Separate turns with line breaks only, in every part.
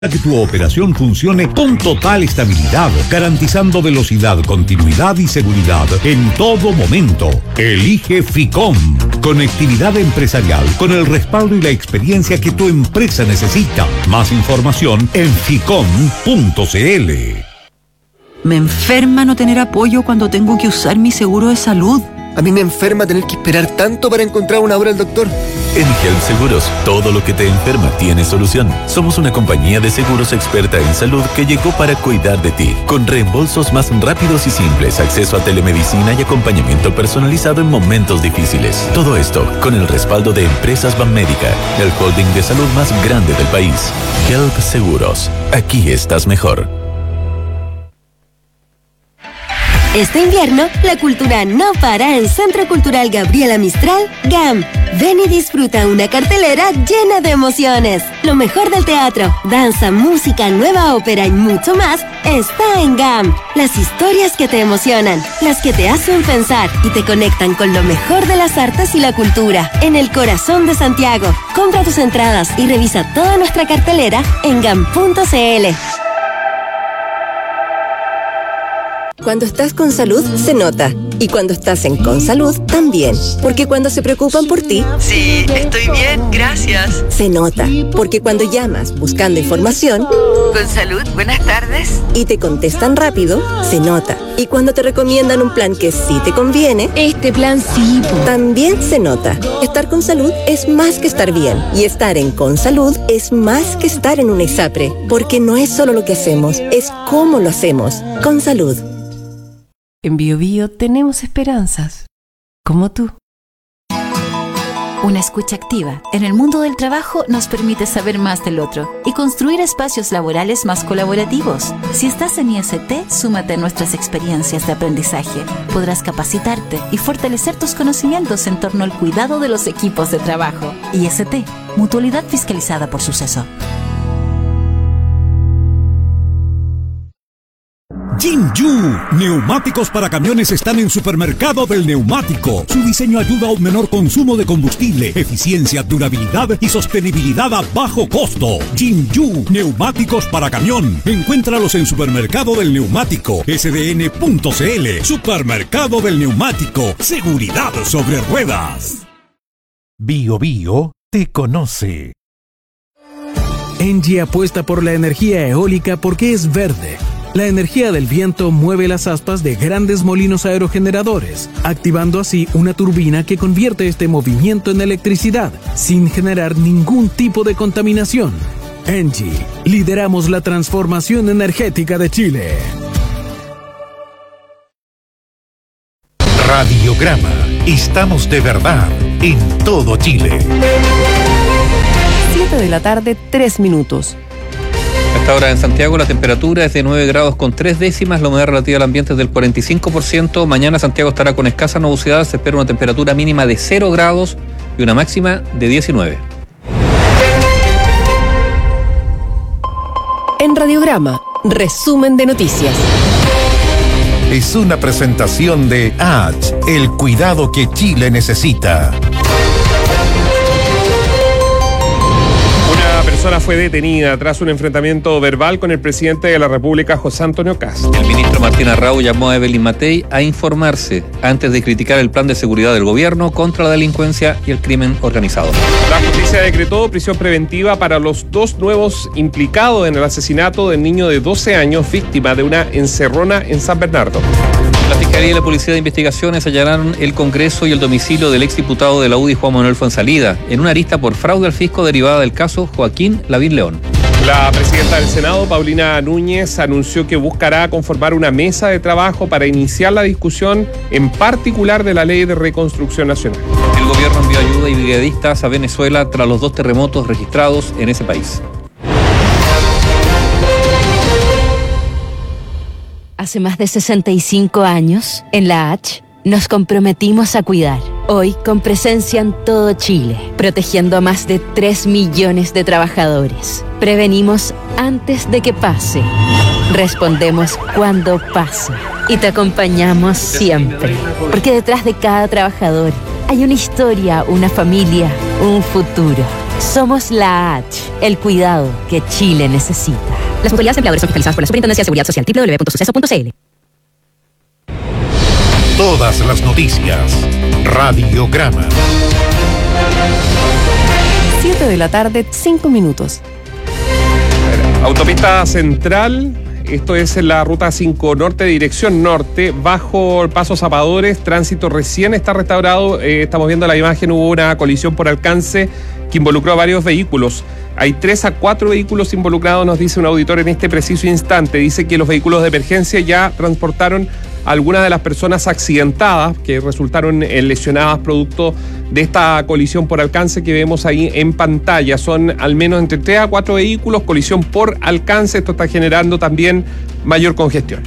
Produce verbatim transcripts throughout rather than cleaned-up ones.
que tu operación funcione con total estabilidad, garantizando velocidad, continuidad y seguridad en todo momento. Elige Ficom. Conectividad empresarial con el respaldo y la experiencia que tu empresa necesita. Más información en ficom punto cl.
Me enferma no tener apoyo cuando tengo que usar mi seguro de salud.
A mí me enferma tener que esperar tanto para encontrar una hora al doctor.
En Health Seguros, todo lo que te enferma tiene solución. Somos una compañía de seguros experta en salud que llegó para cuidar de ti, con reembolsos más rápidos y simples, acceso a telemedicina y acompañamiento personalizado en momentos difíciles. Todo esto con el respaldo de Empresas Banmédica, el holding de salud más grande del país. Health Seguros, aquí estás mejor.
Este invierno, la cultura no para en Centro Cultural Gabriela Mistral, GAM. Ven y disfruta una cartelera llena de emociones. Lo mejor del teatro, danza, música, nueva ópera y mucho más está en GAM. Las historias que te emocionan, las que te hacen pensar y te conectan con lo mejor de las artes y la cultura. En el corazón de Santiago. Compra tus entradas y revisa toda nuestra cartelera en gam punto cl.
Cuando estás con salud, se nota. Y cuando estás en Consalud, también. Porque cuando se preocupan por ti...
Sí, estoy bien, gracias.
Se nota. Porque cuando llamas buscando información...
Consalud, buenas tardes.
Y te contestan rápido, se nota. Y cuando te recomiendan un plan que sí te conviene...
Este plan sí.
También se nota. Estar con salud es más que estar bien. Y estar en Consalud es más que estar en un ISAPRE. Porque no es solo lo que hacemos, es cómo lo hacemos. Consalud.
En Bio Bio tenemos esperanzas, como tú.
Una escucha activa en el mundo del trabajo nos permite saber más del otro y construir espacios laborales más colaborativos. Si estás en I S T, súmate a nuestras experiencias de aprendizaje. Podrás capacitarte y fortalecer tus conocimientos en torno al cuidado de los equipos de trabajo. I S T, mutualidad fiscalizada por Suceso.
Jinju, neumáticos para camiones están en Supermercado del Neumático. Su diseño ayuda a un menor consumo de combustible, eficiencia, durabilidad y sostenibilidad a bajo costo. Jinju, neumáticos para camión. Encuéntralos en Supermercado del Neumático, s d n punto c l. Supermercado del Neumático, seguridad sobre ruedas.
Bio Bio te conoce.
Engie apuesta por la energía eólica porque es verde. La energía del viento mueve las aspas de grandes molinos aerogeneradores, activando así una turbina que convierte este movimiento en electricidad, sin generar ningún tipo de contaminación. Engie, lideramos la transformación energética de Chile.
Radiograma, estamos de verdad en todo Chile.
siete de la tarde, tres minutos.
A esta hora en Santiago la temperatura es de nueve grados con tres décimas, la humedad relativa al ambiente es del cuarenta y cinco por ciento. Mañana Santiago estará con escasa nubosidad, se espera una temperatura mínima de cero grados y una máxima de diecinueve.
En Radiograma, resumen de noticias.
Es una presentación de H, el cuidado que Chile necesita.
Una persona fue detenida tras un enfrentamiento verbal con el presidente de la República, José Antonio Kast.
El ministro Martín Arrau llamó a Evelyn Matei a informarse antes de criticar el plan de seguridad del gobierno contra la delincuencia y el crimen organizado.
La justicia decretó prisión preventiva para los dos nuevos implicados en el asesinato del niño de doce años, víctima de una encerrona en San Bernardo.
La Fiscalía y la Policía de Investigaciones allanaron el Congreso y el domicilio del exdiputado de la U D I, Juan Manuel Fuenzalida, en una arista por fraude al fisco derivada del caso Joaquín Lavín León.
La presidenta del Senado, Paulina Núñez, anunció que buscará conformar una mesa de trabajo para iniciar la discusión, en particular de la Ley de Reconstrucción Nacional.
El gobierno envió ayuda y brigadistas a Venezuela tras los dos terremotos registrados en ese país.
Hace más de sesenta y cinco años, en la H, nos comprometimos a cuidar. Hoy, con presencia en todo Chile, protegiendo a más de tres millones de trabajadores. Prevenimos antes de que pase. Respondemos cuando pasa. Y te acompañamos siempre. Porque detrás de cada trabajador hay una historia, una familia, un futuro.
Somos la H, el cuidado que Chile necesita.
Las mutualidades empleadores son fiscalizadas por la Superintendencia de Seguridad Social, doble u doble u doble u punto suceso punto c l.
Todas las noticias. Radiograma.
siete de la tarde, cinco minutos.
Autopista Central, esto es en la ruta cinco Norte, dirección norte, bajo el Paso Zapadores, tránsito recién está restaurado, eh, estamos viendo la imagen, hubo una colisión por alcance que involucró a varios vehículos. Hay tres a cuatro vehículos involucrados, nos dice un auditor en este preciso instante. Dice que los vehículos de emergencia ya transportaron a algunas de las personas accidentadas que resultaron lesionadas producto de esta colisión por alcance que vemos ahí en pantalla. Son al menos entre tres a cuatro vehículos, colisión por alcance. Esto está generando también mayor congestión.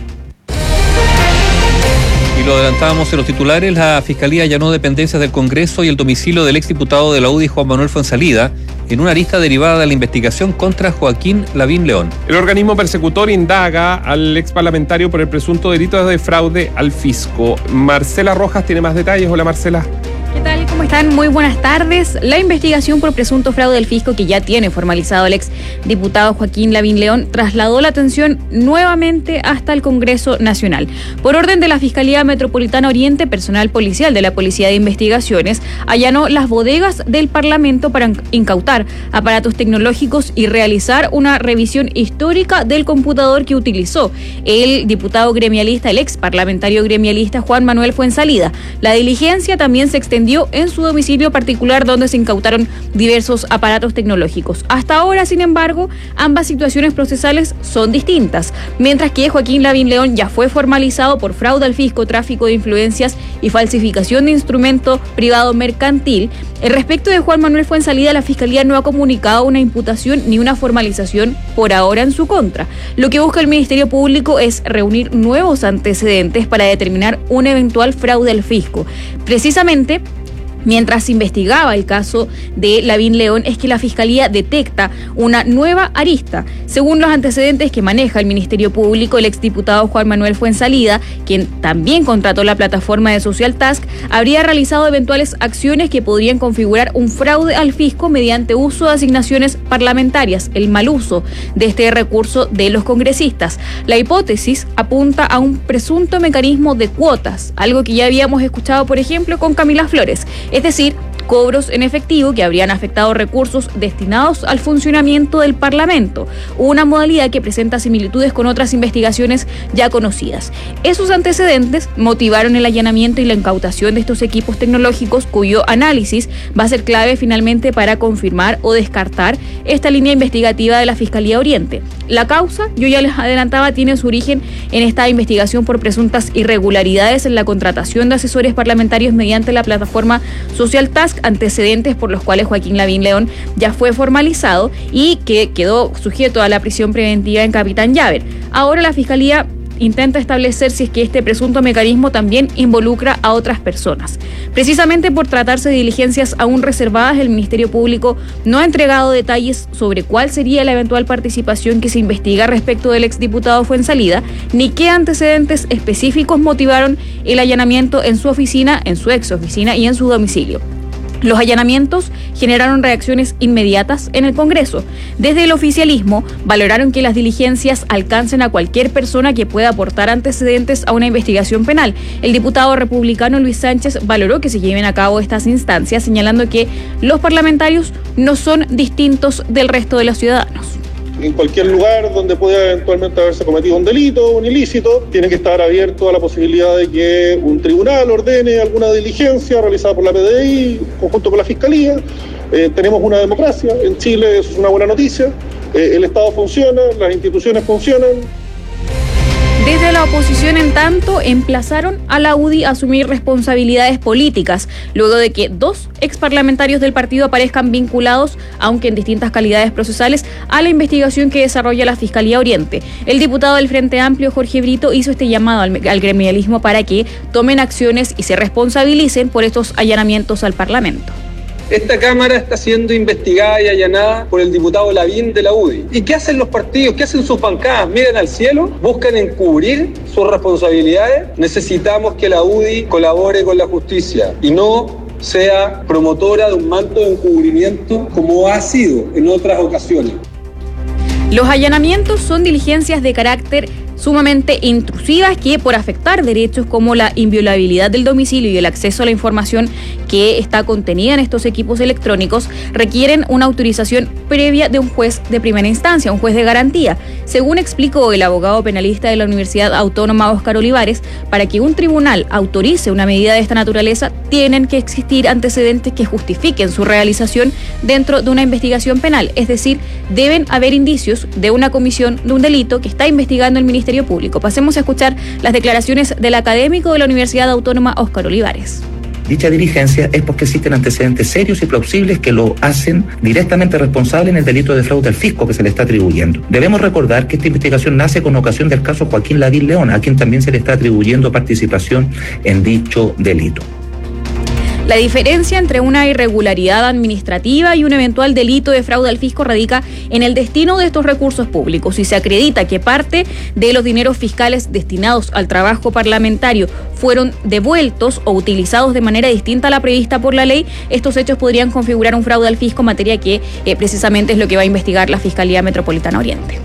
Y lo adelantábamos en los titulares, la Fiscalía allanó dependencias del Congreso y el domicilio del exdiputado de la U D I, Juan Manuel Fuenzalida, en una arista derivada de la investigación contra Joaquín Lavín León.
El organismo persecutor indaga al exparlamentario por el presunto delito de fraude al fisco. Marcela Rojas tiene más detalles. Hola, Marcela.
¿Qué tal? ¿Cómo están? Muy buenas tardes. La investigación por presunto fraude del fisco que ya tiene formalizado el ex diputado Joaquín Lavín León trasladó la atención nuevamente hasta el Congreso Nacional. Por orden de la Fiscalía Metropolitana Oriente, personal policial de la Policía de Investigaciones allanó las bodegas del Parlamento para incautar aparatos tecnológicos y realizar una revisión histórica del computador que utilizó el diputado gremialista, el ex parlamentario gremialista Juan Manuel Fuenzalida. La diligencia también se extendió en su domicilio particular, donde se incautaron diversos aparatos tecnológicos. Hasta ahora, sin embargo, ambas situaciones procesales son distintas. Mientras que Joaquín Lavín León ya fue formalizado por fraude al fisco, tráfico de influencias y falsificación de instrumento privado mercantil, respecto de Juan Manuel Fuenzalida, la Fiscalía no ha comunicado una imputación ni una formalización por ahora en su contra. Lo que busca el Ministerio Público es reunir nuevos antecedentes para determinar un eventual fraude al fisco. Precisamente, mientras se investigaba el caso de Lavín León, es que la Fiscalía detecta una nueva arista. Según los antecedentes que maneja el Ministerio Público, el exdiputado Juan Manuel Fuenzalida, quien también contrató la plataforma de Social Task, habría realizado eventuales acciones que podrían configurar un fraude al fisco mediante uso de asignaciones parlamentarias, el mal uso de este recurso de los congresistas. La hipótesis apunta a un presunto mecanismo de cuotas, algo que ya habíamos escuchado, por ejemplo, con Camila Flores. Es decir, cobros en efectivo que habrían afectado recursos destinados al funcionamiento del Parlamento, una modalidad que presenta similitudes con otras investigaciones ya conocidas. Esos antecedentes motivaron el allanamiento y la incautación de estos equipos tecnológicos, cuyo análisis va a ser clave finalmente para confirmar o descartar esta línea investigativa de la Fiscalía Oriente. La causa, yo ya les adelantaba, tiene su origen en esta investigación por presuntas irregularidades en la contratación de asesores parlamentarios mediante la plataforma Social Task, antecedentes por los cuales Joaquín Lavín León ya fue formalizado y que quedó sujeto a la prisión preventiva en Capitán Llaver. Ahora la Fiscalía intenta establecer si es que este presunto mecanismo también involucra a otras personas. Precisamente por tratarse de diligencias aún reservadas, el Ministerio Público no ha entregado detalles sobre cuál sería la eventual participación que se investiga respecto del exdiputado Fuenzalida, ni qué antecedentes específicos motivaron el allanamiento en su oficina, en su ex oficina y en su domicilio. Los allanamientos generaron reacciones inmediatas en el Congreso. Desde el oficialismo valoraron que las diligencias alcancen a cualquier persona que pueda aportar antecedentes a una investigación penal. El diputado republicano Luis Sánchez valoró que se lleven a cabo estas instancias, señalando que los parlamentarios no son distintos del resto de los ciudadanos.
En cualquier lugar donde pueda eventualmente haberse cometido un delito, un ilícito, tiene que estar abierto a la posibilidad de que un tribunal ordene alguna diligencia realizada por la P D I, conjunto con la Fiscalía. Eh, tenemos una democracia en Chile, eso es una buena noticia. Eh, el Estado funciona, las instituciones funcionan.
Desde la oposición, en tanto, emplazaron a la U D I a asumir responsabilidades políticas, luego de que dos exparlamentarios del partido aparezcan vinculados, aunque en distintas calidades procesales, a la investigación que desarrolla la Fiscalía Oriente. El diputado del Frente Amplio, Jorge Brito, hizo este llamado al, al gremialismo para que tomen acciones y se responsabilicen por estos allanamientos al Parlamento.
Esta Cámara está siendo investigada y allanada por el diputado Lavín de la U D I. ¿Y qué hacen los partidos? ¿Qué hacen sus bancadas? ¿Miran al cielo? ¿Buscan encubrir sus responsabilidades? Necesitamos que la U D I colabore con la justicia y no sea promotora de un manto de encubrimiento como ha sido en otras ocasiones.
Los allanamientos son diligencias de carácter sumamente intrusivas que, por afectar derechos como la inviolabilidad del domicilio y el acceso a la información que está contenida en estos equipos electrónicos, requieren una autorización previa de un juez de primera instancia, un juez de garantía. Según explicó el abogado penalista de la Universidad Autónoma Óscar Olivares, para que un tribunal autorice una medida de esta naturaleza, tienen que existir antecedentes que justifiquen su realización dentro de una investigación penal, es decir, deben haber indicios de una comisión de un delito que está investigando el Ministerio Público. Pasemos a escuchar las declaraciones del académico de la Universidad Autónoma Óscar Olivares.
Dicha diligencia es porque existen antecedentes serios y plausibles que lo hacen directamente responsable en el delito de fraude al fisco que se le está atribuyendo. Debemos recordar que esta investigación nace con ocasión del caso Joaquín Lavín León, a quien también se le está atribuyendo participación en dicho delito.
La diferencia entre una irregularidad administrativa y un eventual delito de fraude al fisco radica en el destino de estos recursos públicos. Si se acredita que parte de los dineros fiscales destinados al trabajo parlamentario fueron devueltos o utilizados de manera distinta a la prevista por la ley, estos hechos podrían configurar un fraude al fisco, materia que eh, precisamente es lo que va a investigar la Fiscalía Metropolitana Oriente.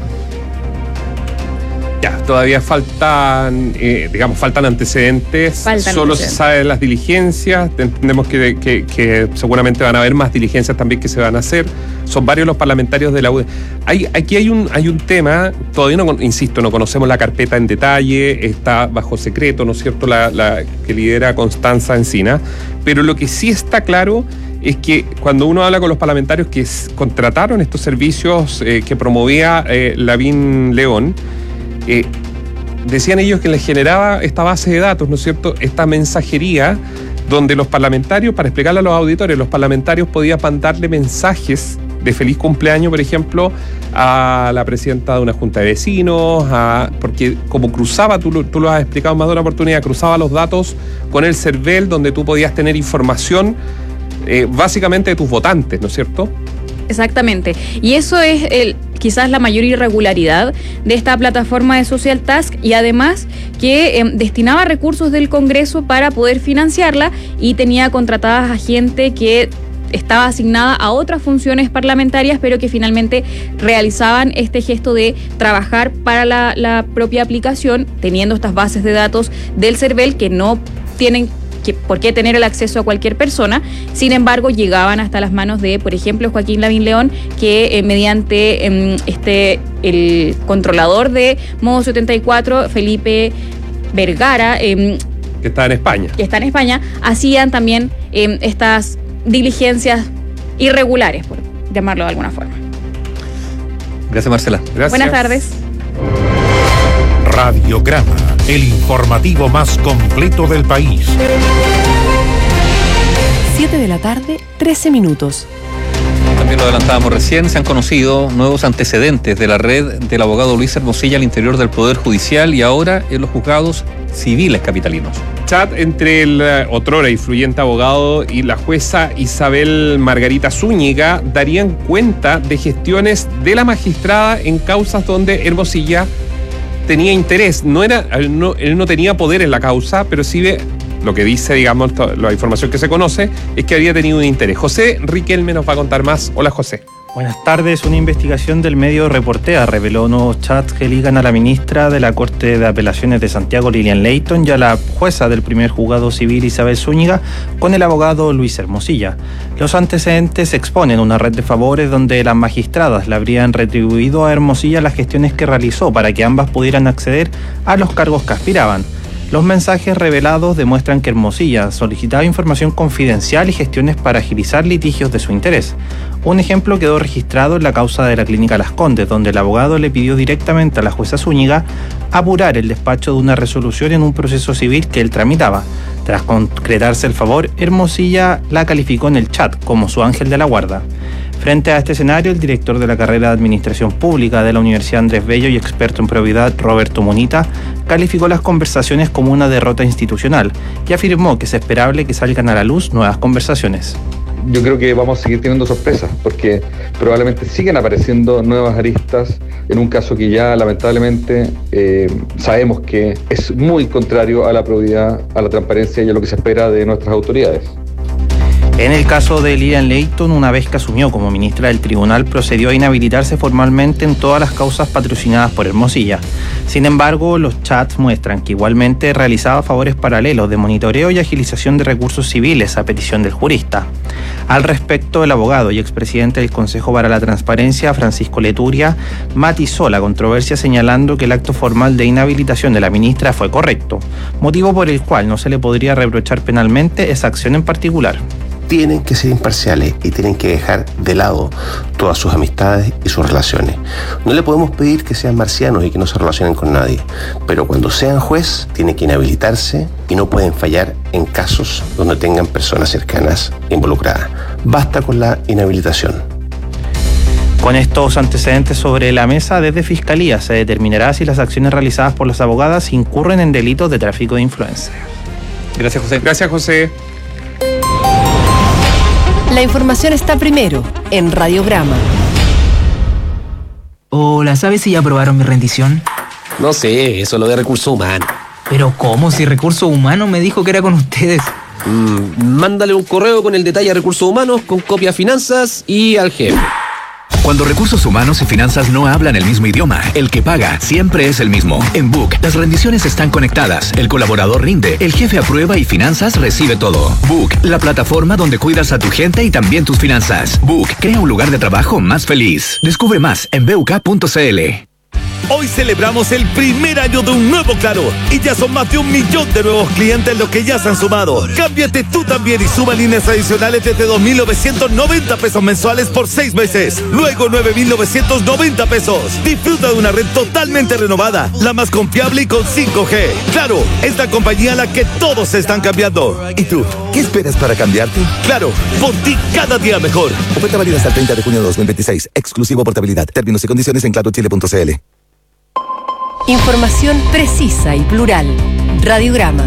Ya, todavía faltan, eh, digamos, faltan antecedentes.
Faltan
Solo
antecedentes.
se sabe de las diligencias. Entendemos que, que, que seguramente van a haber más diligencias también que se van a hacer. Son varios los parlamentarios de la U D E. Hay, aquí hay un, hay un tema, todavía no, insisto, no conocemos la carpeta en detalle, está bajo secreto, ¿no es cierto?, la, la que lidera Constanza Encina. Pero lo que sí está claro es que cuando uno habla con los parlamentarios que s- contrataron estos servicios eh, que promovía eh, Lavín León, Eh, decían ellos que les generaba esta base de datos, ¿no es cierto?, esta mensajería donde los parlamentarios, para explicarle a los auditores, los parlamentarios podían mandarle mensajes de feliz cumpleaños, por ejemplo, a la presidenta de una junta de vecinos, a, porque como cruzaba, tú, lo- tú lo has explicado más de una oportunidad, cruzaba los datos con el CERVEL, donde tú podías tener información eh, básicamente de tus votantes, ¿no es cierto?
Exactamente. Y eso es el, quizás la mayor irregularidad de esta plataforma de Social Task, y además que eh, destinaba recursos del Congreso para poder financiarla y tenía contratadas a gente que estaba asignada a otras funciones parlamentarias, pero que finalmente realizaban este gesto de trabajar para la, la propia aplicación, teniendo estas bases de datos del CERVEL que no tienen que, por qué tener el acceso a cualquier persona. Sin embargo, llegaban hasta las manos de, por ejemplo, Joaquín Lavín León, que eh, mediante eh, este el controlador de Modo setenta y cuatro, Felipe Vergara, eh,
Que está en España.
que está en España, hacían también eh, estas diligencias irregulares, por llamarlo de alguna forma.
Gracias, Marcela.
Gracias.
Buenas tardes.
Radiograma, el informativo más completo del país.
siete de la tarde, trece minutos.
También lo adelantábamos recién, se han conocido nuevos antecedentes de la red del abogado Luis Hermosilla al interior del Poder Judicial y ahora en los juzgados civiles capitalinos.
Chat entre el eh, otrora influyente abogado y la jueza Isabel Margarita Zúñiga darían cuenta de gestiones de la magistrada en causas donde Hermosilla tenía interés. No era, él no, él no tenía poder en la causa, pero sí ve, lo que dice, digamos, to- la información que se conoce es que había tenido un interés. José Riquelme nos va a contar más. Hola, José.
Buenas tardes. Una investigación del medio Reportea reveló nuevos chats que ligan a la ministra de la Corte de Apelaciones de Santiago, Lilian Leighton, y a la jueza del primer juzgado civil, Isabel Zúñiga, con el abogado Luis Hermosilla. Los antecedentes exponen una red de favores donde las magistradas le habrían retribuido a Hermosilla las gestiones que realizó para que ambas pudieran acceder a los cargos que aspiraban. Los mensajes revelados demuestran que Hermosilla solicitaba información confidencial y gestiones para agilizar litigios de su interés. Un ejemplo quedó registrado en la causa de la Clínica Las Condes, donde el abogado le pidió directamente a la jueza Zúñiga apurar el despacho de una resolución en un proceso civil que él tramitaba. Tras concretarse el favor, Hermosilla la calificó en el chat como su ángel de la guarda. Frente a este escenario, el director de la carrera de Administración Pública de la Universidad Andrés Bello y experto en probidad, Roberto Monita, calificó las conversaciones como una derrota institucional y afirmó que es esperable que salgan a la luz nuevas conversaciones.
Yo creo que vamos a seguir teniendo sorpresas porque probablemente siguen apareciendo nuevas aristas en un caso que ya lamentablemente eh, sabemos que es muy contrario a la probidad, a la transparencia y a lo que se espera de nuestras autoridades.
En el caso de Lilian Leighton, una vez que asumió como ministra del tribunal, procedió a inhabilitarse formalmente en todas las causas patrocinadas por Hermosilla. Sin embargo, los chats muestran que igualmente realizaba favores paralelos de monitoreo y agilización de recursos civiles a petición del jurista. Al respecto, el abogado y expresidente del Consejo para la Transparencia, Francisco Leturia, matizó la controversia señalando que el acto formal de inhabilitación de la ministra fue correcto, motivo por el cual no se le podría reprochar penalmente esa acción en particular.
Tienen que ser imparciales y tienen que dejar de lado todas sus amistades y sus relaciones. No le podemos pedir que sean marcianos y que no se relacionen con nadie, pero cuando sean juez tienen que inhabilitarse y no pueden fallar en casos donde tengan personas cercanas involucradas. Basta con la inhabilitación.
Con estos antecedentes sobre la mesa, desde Fiscalía se determinará si las acciones realizadas por las abogadas incurren en delitos de tráfico de influencias.
Gracias, José.
Gracias, José.
La información está primero en Radiograma.
Hola, ¿sabes si ya aprobaron mi rendición?
No sé, eso es lo de recursos humanos.
Pero ¿cómo? Si Recursos Humanos me dijo que era con ustedes.
Mm, mándale un correo con el detalle a Recursos Humanos, con copia a Finanzas y al jefe.
Cuando Recursos Humanos y Finanzas no hablan el mismo idioma, el que paga siempre es el mismo. En Book, las rendiciones están conectadas, el colaborador rinde, el jefe aprueba y Finanzas recibe todo. Book, la plataforma donde cuidas a tu gente y también tus finanzas. Book, crea un lugar de trabajo más feliz. Descubre más en b u k punto c l.
Hoy celebramos el primer año de un nuevo Claro y ya son más de un millón de nuevos clientes los que ya se han sumado. Cámbiate tú también y suma líneas adicionales desde dos mil novecientos noventa pesos mensuales por seis meses. Luego nueve mil novecientos noventa pesos. Disfruta de una red totalmente renovada, la más confiable y con cinco G. Claro, es la compañía a la que todos se están cambiando.
¿Y tú? ¿Qué esperas para cambiarte?
Claro, por ti cada día mejor.
Oferta válida hasta el treinta de junio de dos mil veintiséis. Exclusivo portabilidad. Términos y condiciones en claro chile punto c l.
Información precisa y plural. Radiograma.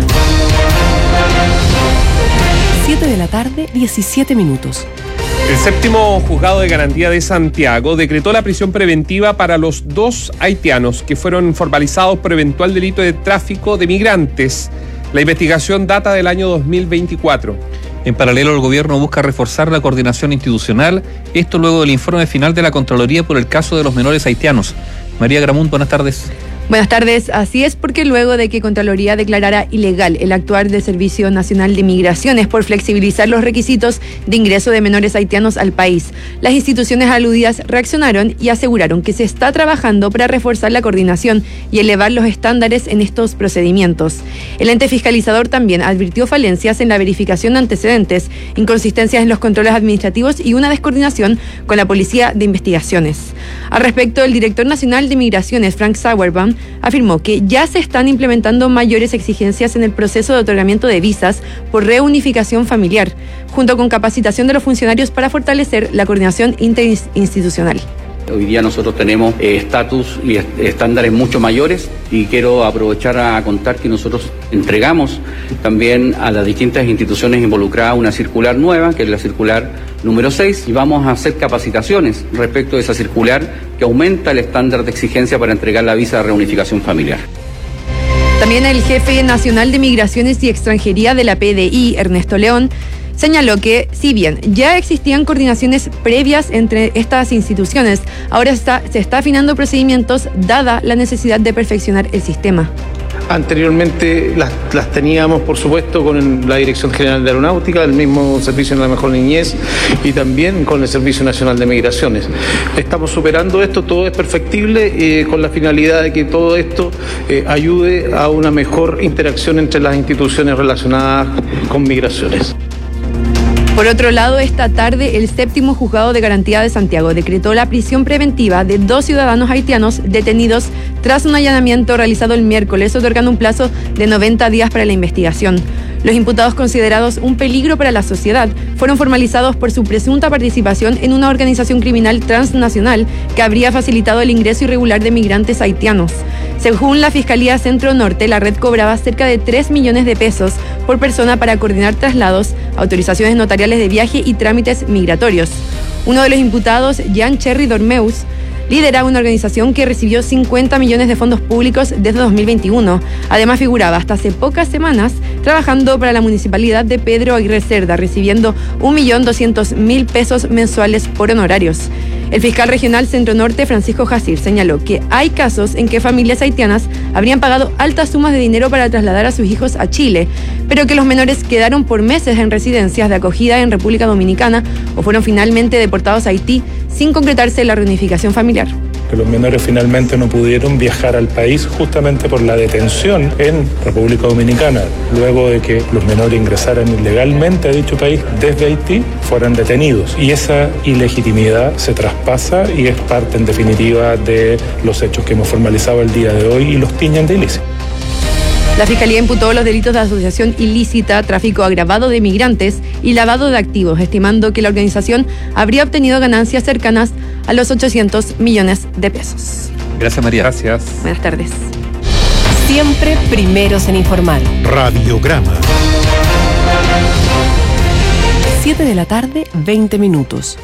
siete de la tarde, diecisiete minutos.
El séptimo juzgado de garantía de Santiago decretó la prisión preventiva para los dos haitianos que fueron formalizados por eventual delito de tráfico de migrantes. La investigación data del año dos mil veinticuatro.
En paralelo, el gobierno busca reforzar la coordinación institucional, esto luego del informe final de la Contraloría por el caso de los menores haitianos. María Gramunt, buenas tardes.
Buenas tardes, así es porque luego de que Contraloría declarara ilegal el actuar del Servicio Nacional de Migraciones por flexibilizar los requisitos de ingreso de menores haitianos al país, las instituciones aludidas reaccionaron y aseguraron que se está trabajando para reforzar la coordinación y elevar los estándares en estos procedimientos. El ente fiscalizador también advirtió falencias en la verificación de antecedentes, inconsistencias en los controles administrativos y una descoordinación con la Policía de Investigaciones. Al respecto, el director nacional de Migraciones, Frank Sauerbaum, afirmó que ya se están implementando mayores exigencias en el proceso de otorgamiento de visas por reunificación familiar, junto con capacitación de los funcionarios para fortalecer la coordinación interinstitucional.
Hoy día nosotros tenemos estatus eh, y estándares mucho mayores y quiero aprovechar a contar que nosotros entregamos también a las distintas instituciones involucradas una circular nueva, que es la circular número seis, y vamos a hacer capacitaciones respecto de esa circular que aumenta el estándar de exigencia para entregar la visa de reunificación familiar.
También el jefe nacional de Migraciones y Extranjería de la P D I, Ernesto León, señaló que, si bien ya existían coordinaciones previas entre estas instituciones, ahora está, se está afinando procedimientos dada la necesidad de perfeccionar el sistema.
Anteriormente las, las teníamos, por supuesto, con la Dirección General de Aeronáutica, el mismo Servicio de la Mejor Niñez y también con el Servicio Nacional de Migraciones. Estamos superando esto, todo es perfectible eh, con la finalidad de que todo esto eh, ayude a una mejor interacción entre las instituciones relacionadas con migraciones.
Por otro lado, esta tarde el séptimo juzgado de garantía de Santiago decretó la prisión preventiva de dos ciudadanos haitianos detenidos tras un allanamiento realizado el miércoles, otorgando un plazo de noventa días para la investigación. Los imputados, considerados un peligro para la sociedad, fueron formalizados por su presunta participación en una organización criminal transnacional que habría facilitado el ingreso irregular de migrantes haitianos. Según la Fiscalía Centro Norte, la red cobraba cerca de tres millones de pesos por persona para coordinar traslados, autorizaciones notariales de viaje y trámites migratorios. Uno de los imputados, Jean Cherry Dormeus, Lideraba una organización que recibió cincuenta millones de fondos públicos desde dos mil veintiuno. Además figuraba hasta hace pocas semanas trabajando para la municipalidad de Pedro Aguirre Cerda, recibiendo un millón doscientos mil pesos mensuales por honorarios. El fiscal regional Centro Norte, Francisco Jacir, señaló que hay casos en que familias haitianas habrían pagado altas sumas de dinero para trasladar a sus hijos a Chile, pero que los menores quedaron por meses en residencias de acogida en República Dominicana o fueron finalmente deportados a Haití sin concretarse la reunificación familiar.
Que los menores finalmente no pudieron viajar al país justamente por la detención en República Dominicana. Luego de que los menores ingresaran ilegalmente a dicho país desde Haití, fueran detenidos. Y esa ilegitimidad se traspasa y es parte en definitiva de los hechos que hemos formalizado el día de hoy y los tiñen de ilícito.
La Fiscalía imputó los delitos de asociación ilícita, tráfico agravado de migrantes y lavado de activos, estimando que la organización habría obtenido ganancias cercanas a los ochocientos millones de pesos.
Gracias, María.
Gracias.
Buenas tardes.
Siempre primeros en informar.
Radiograma.
siete de la tarde, veinte minutos.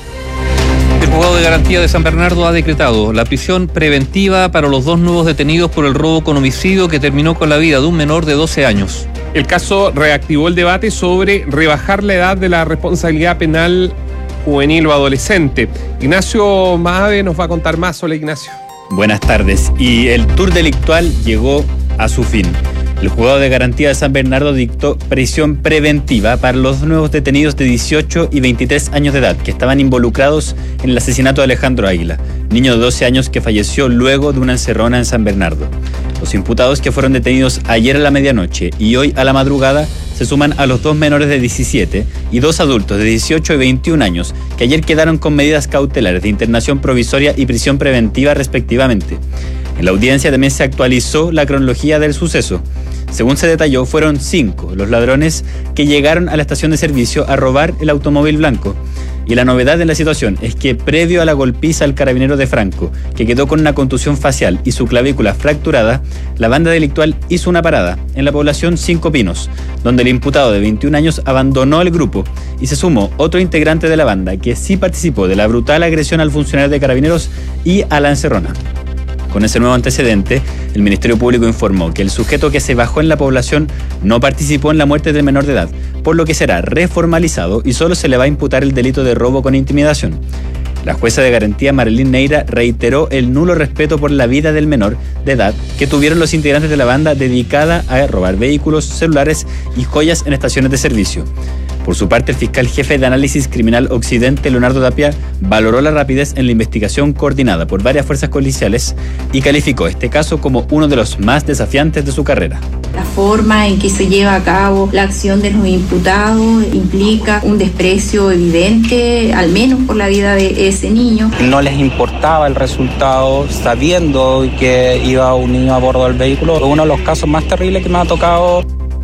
El juzgado de garantía de San Bernardo ha decretado la prisión preventiva para los dos nuevos detenidos por el robo con homicidio que terminó con la vida de un menor de doce años.
El caso reactivó el debate sobre rebajar la edad de la responsabilidad penal juvenil o adolescente. Ignacio Mahave nos va a contar más. Hola, Ignacio.
Buenas tardes. Y el tour delictual llegó a su fin. El juzgado de garantía de San Bernardo dictó prisión preventiva para los nuevos detenidos de dieciocho y veintitrés años de edad que estaban involucrados en el asesinato de Alejandro Águila, niño de doce años que falleció luego de una encerrona en San Bernardo. Los imputados que fueron detenidos ayer a la medianoche y hoy a la madrugada se suman a los dos menores de diecisiete y dos adultos de dieciocho y veintiún años que ayer quedaron con medidas cautelares de internación provisoria y prisión preventiva respectivamente. En la audiencia también se actualizó la cronología del suceso. Según se detalló, fueron cinco los ladrones que llegaron a la estación de servicio a robar el automóvil blanco. Y la novedad de la situación es que previo a la golpiza al carabinero de Franco, que quedó con una contusión facial y su clavícula fracturada, la banda delictual hizo una parada en la población Cinco Pinos, donde el imputado de veintiún años abandonó el grupo y se sumó otro integrante de la banda que sí participó de la brutal agresión al funcionario de carabineros y a la encerrona. Con ese nuevo antecedente, el Ministerio Público informó que el sujeto que se bajó en la población no participó en la muerte del menor de edad, por lo que será reformalizado y solo se le va a imputar el delito de robo con intimidación. La jueza de garantía Marilyn Neira reiteró el nulo respeto por la vida del menor de edad que tuvieron los integrantes de la banda dedicada a robar vehículos, celulares y joyas en estaciones de servicio. Por su parte, el fiscal jefe de análisis criminal Occidente, Leonardo Tapia, valoró la rapidez en la investigación coordinada por varias fuerzas policiales y calificó este caso como uno de los más desafiantes de su carrera.
La forma en que se lleva a cabo la acción de los imputados implica un desprecio evidente, al menos por la vida de ese niño.
No les importaba el resultado, sabiendo que iba un niño a bordo del vehículo. Uno de los casos más terribles que me ha tocado.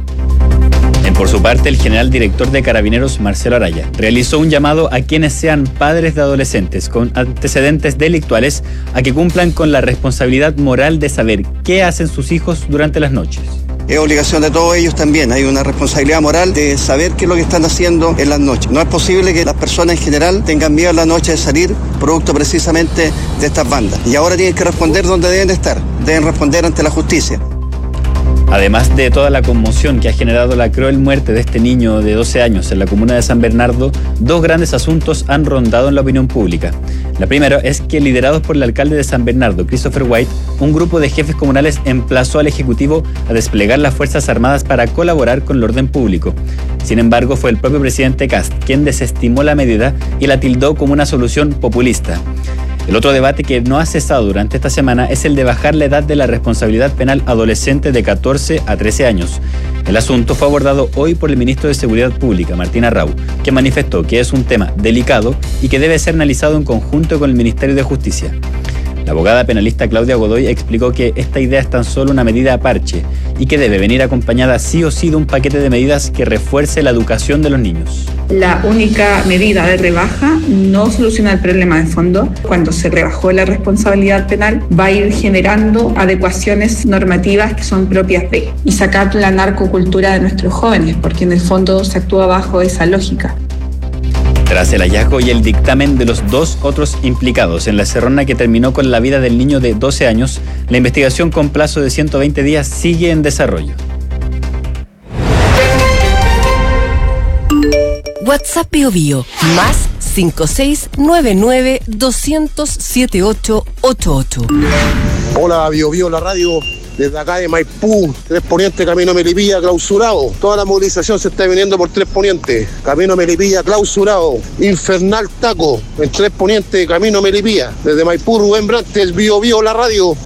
Por su parte, el general director de Carabineros, Marcelo Araya, realizó un llamado a quienes sean padres de adolescentes con antecedentes delictuales a que cumplan con la responsabilidad moral de saber qué hacen sus hijos durante las noches.
Es obligación de todos ellos también, hay una responsabilidad moral de saber qué es lo que están haciendo en las noches. No es posible que las personas en general tengan miedo en la noche de salir, producto precisamente de estas bandas. Y ahora tienen que responder donde deben de estar, deben responder ante la justicia.
Además de toda la conmoción que ha generado la cruel muerte de este niño de doce años en la comuna de San Bernardo, dos grandes asuntos han rondado en la opinión pública. La primera es que, liderados por el alcalde de San Bernardo, Christopher White, un grupo de jefes comunales emplazó al Ejecutivo a desplegar las Fuerzas Armadas para colaborar con el orden público. Sin embargo, fue el propio presidente Kast quien desestimó la medida y la tildó como una solución populista. El otro debate que no ha cesado durante esta semana es el de bajar la edad de la responsabilidad penal adolescente de catorce a trece años. El asunto fue abordado hoy por el ministro de Seguridad Pública, Martín Arrau, que manifestó que es un tema delicado y que debe ser analizado en conjunto con el Ministerio de Justicia. La abogada penalista Claudia Godoy explicó que esta idea es tan solo una medida a parche y que debe venir acompañada sí o sí de un paquete de medidas que refuerce la educación de los niños.
La única medida de rebaja no soluciona el problema de fondo. Cuando se rebajó la responsabilidad penal, va a ir generando adecuaciones normativas que son propias de y sacar la narcocultura de nuestros jóvenes, porque en el fondo se actúa bajo esa lógica.
Tras el hallazgo y el dictamen de los dos otros implicados en la encerrona que terminó con la vida del niño de doce años, la investigación con plazo de ciento veinte días sigue en desarrollo.
WhatsApp Bio Bio, más cinco seis nueve nueve dos cero cero siete ocho ocho ocho.
Hola Bio Bio, la radio. Desde acá de Maipú, Tres Poniente, Camino Melipilla, clausurado. Toda la movilización se está viniendo por Tres Poniente. Camino Melipilla, clausurado. Infernal taco en Tres Poniente, Camino Melipilla. Desde Maipú, Rubén Brantes, Bio Bio, la radio.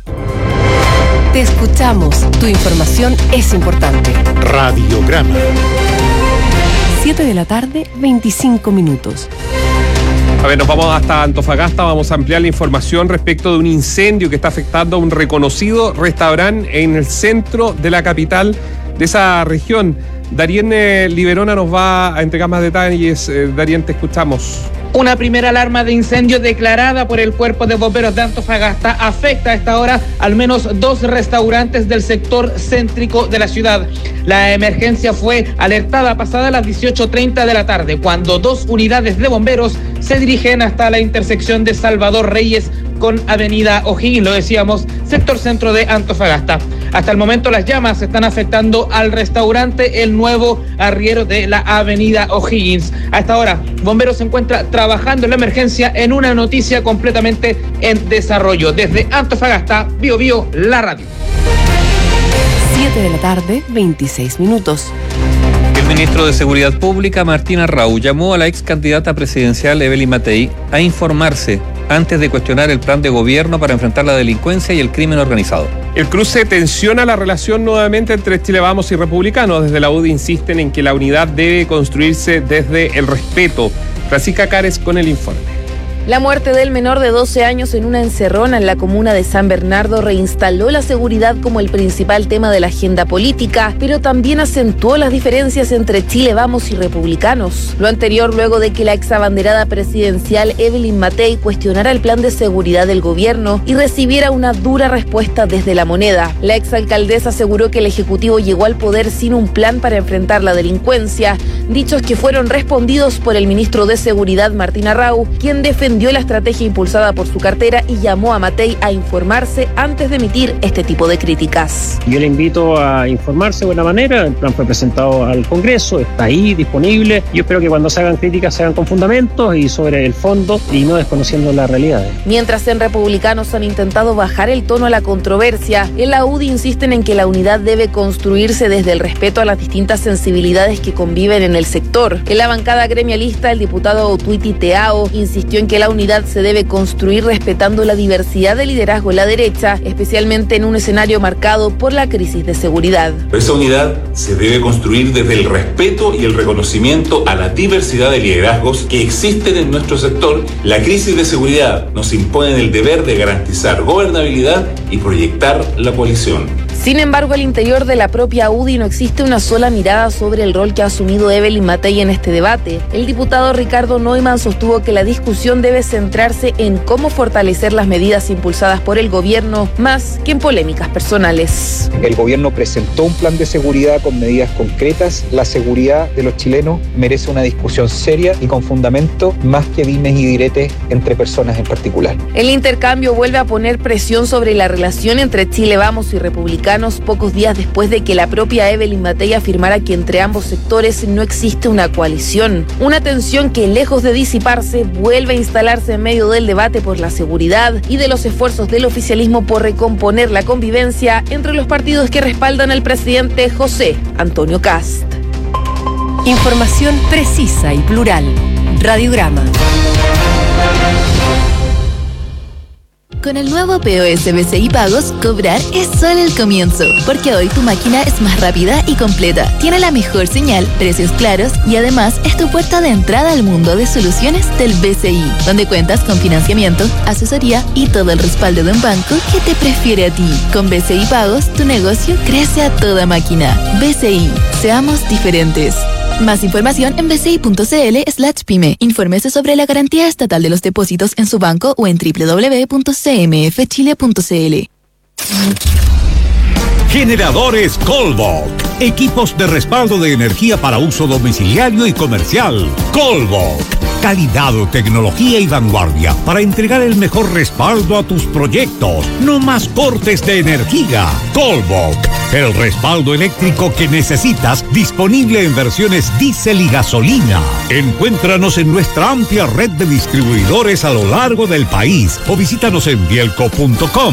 Te escuchamos. Tu información es importante.
Radiograma.
siete de la tarde, veinticinco minutos.
A ver, nos vamos hasta Antofagasta, vamos a ampliar la información respecto de un incendio que está afectando a un reconocido restaurante en el centro de la capital de esa región. Darien eh, Liberona nos va a entregar más detalles. Eh, Darien, te escuchamos.
Una primera alarma de incendio declarada por el Cuerpo de Bomberos de Antofagasta afecta a esta hora al menos dos restaurantes del sector céntrico de la ciudad. La emergencia fue alertada pasada las dieciocho treinta de la tarde, cuando dos unidades de bomberos se dirigen hasta la intersección de Salvador Reyes con Avenida O'Higgins, lo decíamos, sector centro de Antofagasta. Hasta el momento las llamas están afectando al restaurante El Nuevo Arriero de la Avenida O'Higgins. A esta hora, bomberos se encuentra trabajando en la emergencia en una noticia completamente en desarrollo. Desde Antofagasta, Bio Bio, la radio.
siete de la tarde, veintiséis minutos.
El ministro de Seguridad Pública, Martín Arrau, llamó a la ex candidata presidencial Evelyn Matei a informarse antes de cuestionar el plan de gobierno para enfrentar la delincuencia y el crimen organizado.
El cruce tensiona la relación nuevamente entre Chile Vamos y Republicanos. Desde la U D I insisten en que la unidad debe construirse desde el respeto. Francisca Cares con el informe.
La muerte del menor de doce años en una encerrona en la comuna de San Bernardo reinstaló la seguridad como el principal tema de la agenda política, pero también acentuó las diferencias entre Chile Vamos y Republicanos. Lo anterior luego de que la exabanderada presidencial Evelyn Matei cuestionara el plan de seguridad del gobierno y recibiera una dura respuesta desde La Moneda. La exalcaldesa aseguró que el Ejecutivo llegó al poder sin un plan para enfrentar la delincuencia, dichos que fueron respondidos por el ministro de Seguridad Martín Arrau, quien defendió dio la estrategia impulsada por su cartera y llamó a Matei a informarse antes de emitir este tipo de críticas.
Yo le invito a informarse de buena manera. El plan fue presentado al Congreso, está ahí disponible. Yo espero que cuando se hagan críticas se hagan con fundamentos y sobre el fondo y no desconociendo las realidades.
Mientras en Republicanos han intentado bajar el tono a la controversia, en la U D I insisten en que la unidad debe construirse desde el respeto a las distintas sensibilidades que conviven en el sector. En la bancada gremialista, el diputado Otuiti Teao insistió en que la unidad se debe construir respetando la diversidad de liderazgo en la derecha, especialmente en un escenario marcado por la crisis de seguridad.
Esa unidad se debe construir desde el respeto y el reconocimiento a la diversidad de liderazgos que existen en nuestro sector. La crisis de seguridad nos impone el deber de garantizar gobernabilidad y proyectar la coalición.
Sin embargo, al interior de la propia U D I no existe una sola mirada sobre el rol que ha asumido Evelyn Matei en este debate. El diputado Ricardo Neumann sostuvo que la discusión debe centrarse en cómo fortalecer las medidas impulsadas por el gobierno, más que en polémicas personales.
El gobierno presentó un plan de seguridad con medidas concretas. La seguridad de los chilenos merece una discusión seria y con fundamento, más que dimes y diretes entre personas en particular.
El intercambio vuelve a poner presión sobre la relación entre Chile Vamos y Republicanos pocos días después de que la propia Evelyn Matei afirmara que entre ambos sectores no existe una coalición. Una tensión que, lejos de disiparse, vuelve a instalarse en medio del debate por la seguridad y de los esfuerzos del oficialismo por recomponer la convivencia entre los partidos que respaldan al presidente José Antonio Kast.
Información precisa y plural. Radiograma.
Con el nuevo P O S B C I Pagos, cobrar es solo el comienzo, porque hoy tu máquina es más rápida y completa, tiene la mejor señal, precios claros y además es tu puerta de entrada al mundo de soluciones del B C I, donde cuentas con financiamiento, asesoría y todo el respaldo de un banco que te prefiere a ti. Con B C I Pagos, tu negocio crece a toda máquina. B C I, seamos diferentes. Más información en bci.cl slash pyme. Infórmese sobre la garantía estatal de los depósitos en su banco o en doble u doble u doble u punto c m f chile punto c l.
Generadores Colvolt. Equipos de respaldo de energía para uso domiciliario y comercial. Colvolt. Calidad, tecnología y vanguardia para entregar el mejor respaldo a tus proyectos. No más cortes de energía. Colbok, el respaldo eléctrico que necesitas, disponible en versiones diésel y gasolina. Encuéntranos en nuestra amplia red de distribuidores a lo largo del país o visítanos en bielco punto com.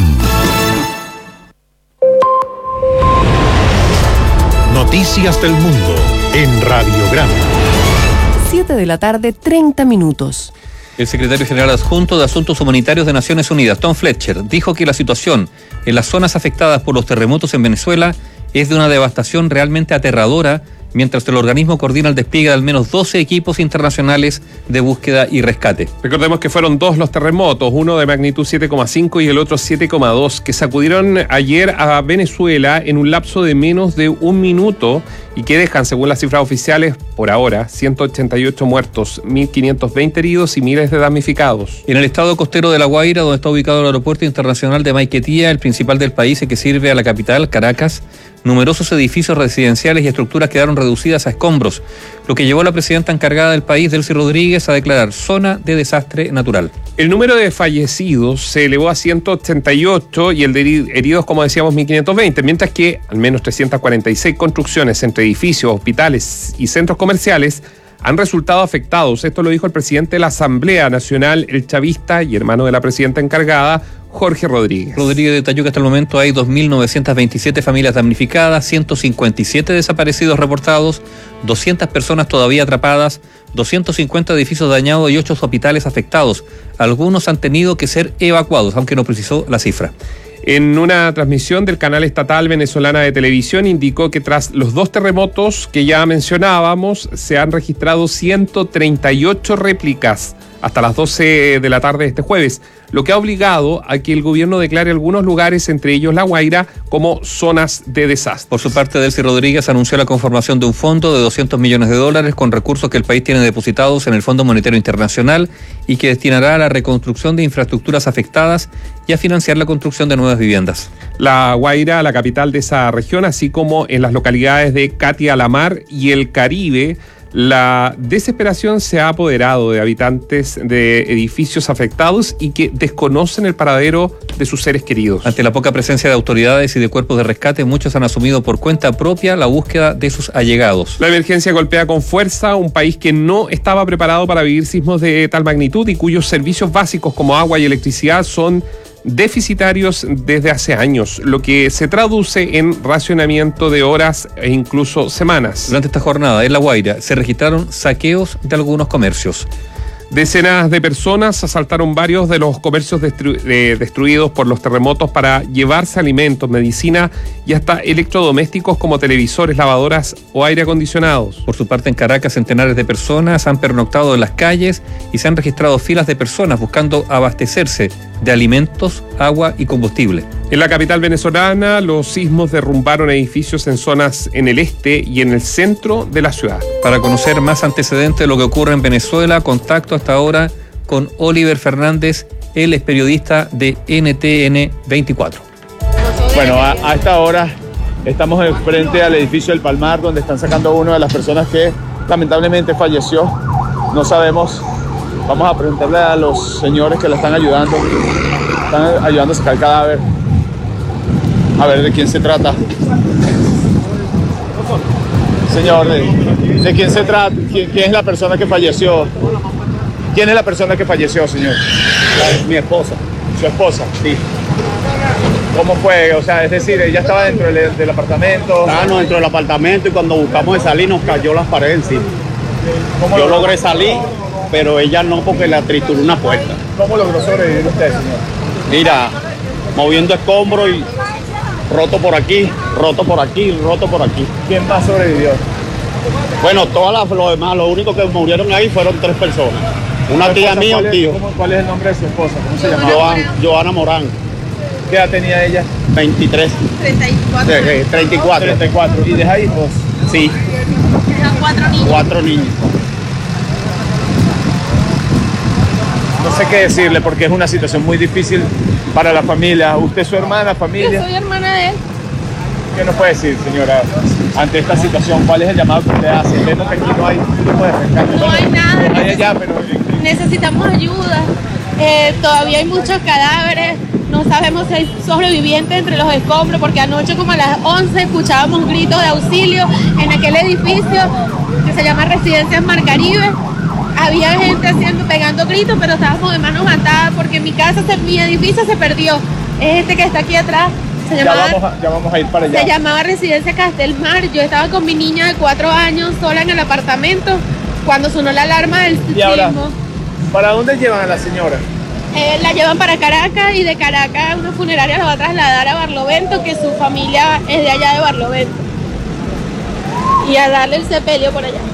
Noticias del mundo en Radiograma.
siete de la tarde, treinta minutos.
El secretario general adjunto de Asuntos Humanitarios de Naciones Unidas, Tom Fletcher, dijo que la situación en las zonas afectadas por los terremotos en Venezuela es de una devastación realmente aterradora, mientras el organismo coordina el despliegue de al menos doce equipos internacionales de búsqueda y rescate.
Recordemos que fueron dos los terremotos, uno de magnitud siete coma cinco y el otro siete coma dos, que sacudieron ayer a Venezuela en un lapso de menos de un minuto y que dejan, según las cifras oficiales, por ahora, ciento ochenta y ocho muertos, mil quinientos veinte heridos y miles de damnificados.
En el estado costero de La Guaira, donde está ubicado el aeropuerto internacional de Maiquetía, el principal del país y que sirve a la capital, Caracas, numerosos edificios residenciales y estructuras quedaron reducidas a escombros, lo que llevó a la presidenta encargada del país, Delcy Rodríguez, a declarar zona de desastre natural.
El número de fallecidos se elevó a ciento ochenta y ocho y el de heridos, como decíamos, mil quinientos veinte, mientras que al menos trescientas cuarenta y seis construcciones entre edificios, hospitales y centros comerciales han resultado afectados. Esto lo dijo el presidente de la Asamblea Nacional, el chavista y hermano de la presidenta encargada, Jorge Rodríguez.
Rodríguez detalló que hasta el momento hay dos mil novecientas veintisiete familias damnificadas, ciento cincuenta y siete desaparecidos reportados, doscientas personas todavía atrapadas, doscientos cincuenta edificios dañados y ocho hospitales afectados. Algunos han tenido que ser evacuados, aunque no precisó la cifra.
En una transmisión del canal estatal venezolana de televisión indicó que tras los dos terremotos que ya mencionábamos, se han registrado ciento treinta y ocho réplicas hasta las doce de la tarde de este jueves, lo que ha obligado a que el gobierno declare algunos lugares, entre ellos La Guaira, como zonas de desastre.
Por su parte, Delcy Rodríguez anunció la conformación de un fondo de doscientos millones de dólares con recursos que el país tiene depositados en el Fondo Monetario Internacional y que destinará a la reconstrucción de infraestructuras afectadas y a financiar la construcción de nuevas viviendas.
La Guaira, la capital de esa región, así como en las localidades de Catia la Mar y el Caribe, la desesperación se ha apoderado de habitantes de edificios afectados y que desconocen el paradero de sus seres queridos.
Ante la poca presencia de autoridades y de cuerpos de rescate, muchos han asumido por cuenta propia la búsqueda de sus allegados.
La emergencia golpea con fuerza a un país que no estaba preparado para vivir sismos de tal magnitud y cuyos servicios básicos como agua y electricidad son deficitarios desde hace años, lo que se traduce en racionamiento de horas e incluso semanas.
Durante esta jornada en La Guaira se registraron saqueos de algunos comercios.
Decenas de personas asaltaron varios de los comercios destru- de, destruidos por los terremotos para llevarse alimentos, medicina y hasta electrodomésticos como televisores, lavadoras o aire acondicionados.
Por su parte, en Caracas, centenares de personas han pernoctado en las calles y se han registrado filas de personas buscando abastecerse de alimentos, agua y combustible.
En la capital venezolana, los sismos derrumbaron edificios en zonas en el este y en el centro de la ciudad.
Para conocer más antecedentes de lo que ocurre en Venezuela, contacto hasta ahora con Oliver Fernández, él es periodista de N T N veinticuatro.
Bueno, a, a esta hora estamos frente al edificio del Palmar, donde están sacando a una de las personas que lamentablemente falleció. No sabemos, vamos a preguntarle a los señores que la están ayudando, están ayudando a sacar el cadáver, a ver de quién se trata. Señor, ¿de, de quién se trata? ¿Quién, ¿Quién es la persona que falleció? ¿Quién es la persona que falleció, señor? Mi esposa. ¿Su esposa? Sí. ¿Cómo fue? O sea, es decir, ella estaba dentro del, del apartamento. Estábamos dentro del apartamento y cuando buscamos de salir nos cayó las paredes encima. Yo logré salir, pero ella no, porque le trituró una puerta. ¿Cómo logró sobrevivir usted, señor? Mira, moviendo escombros y roto por aquí, roto por aquí, roto por aquí. ¿Quién más sobrevivió? Bueno, todas las, los demás, lo único que murieron ahí fueron tres personas. Una tía mía y un tío. ¿Cómo, ¿Cuál es el nombre de su esposa? ¿Cómo se llamaba? Joana, Joana Morán. ¿Qué edad tenía ella? veintitrés.
treinta y cuatro.
Eh, treinta y cuatro. treinta y cuatro. ¿Y deja hijos? Sí.
Deja cuatro niños.
Cuatro niños. No sé qué decirle porque es una situación muy difícil para la familia. ¿Usted es su hermana, familia?
Yo soy hermana de él.
¿Qué nos puede decir, señora, ante esta situación? ¿Cuál es el llamado que usted hace? Vemos que aquí no hay tipo de rescate.
No hay nada.
No hay allá, pero...
Necesitamos ayuda. Eh, todavía hay muchos cadáveres. No sabemos si hay sobrevivientes entre los escombros, porque anoche como a las once escuchábamos gritos de auxilio en aquel edificio que se llama Residencias Mar Caribe. Había gente haciendo, pegando gritos, pero estábamos de manos atadas porque mi casa, se, mi edificio se perdió. Es este que está aquí atrás. Se llamaba,
ya, vamos a, ya vamos a ir para allá.
Se llamaba Residencia Castelmar. Yo estaba con mi niña de cuatro años sola en el apartamento cuando sonó la alarma del sismo.
¿Y ahora, para dónde llevan a la señora?
Eh, la llevan para Caracas y de Caracas una funeraria la va a trasladar a Barlovento, que su familia es de allá de Barlovento. Y a darle el sepelio por allá.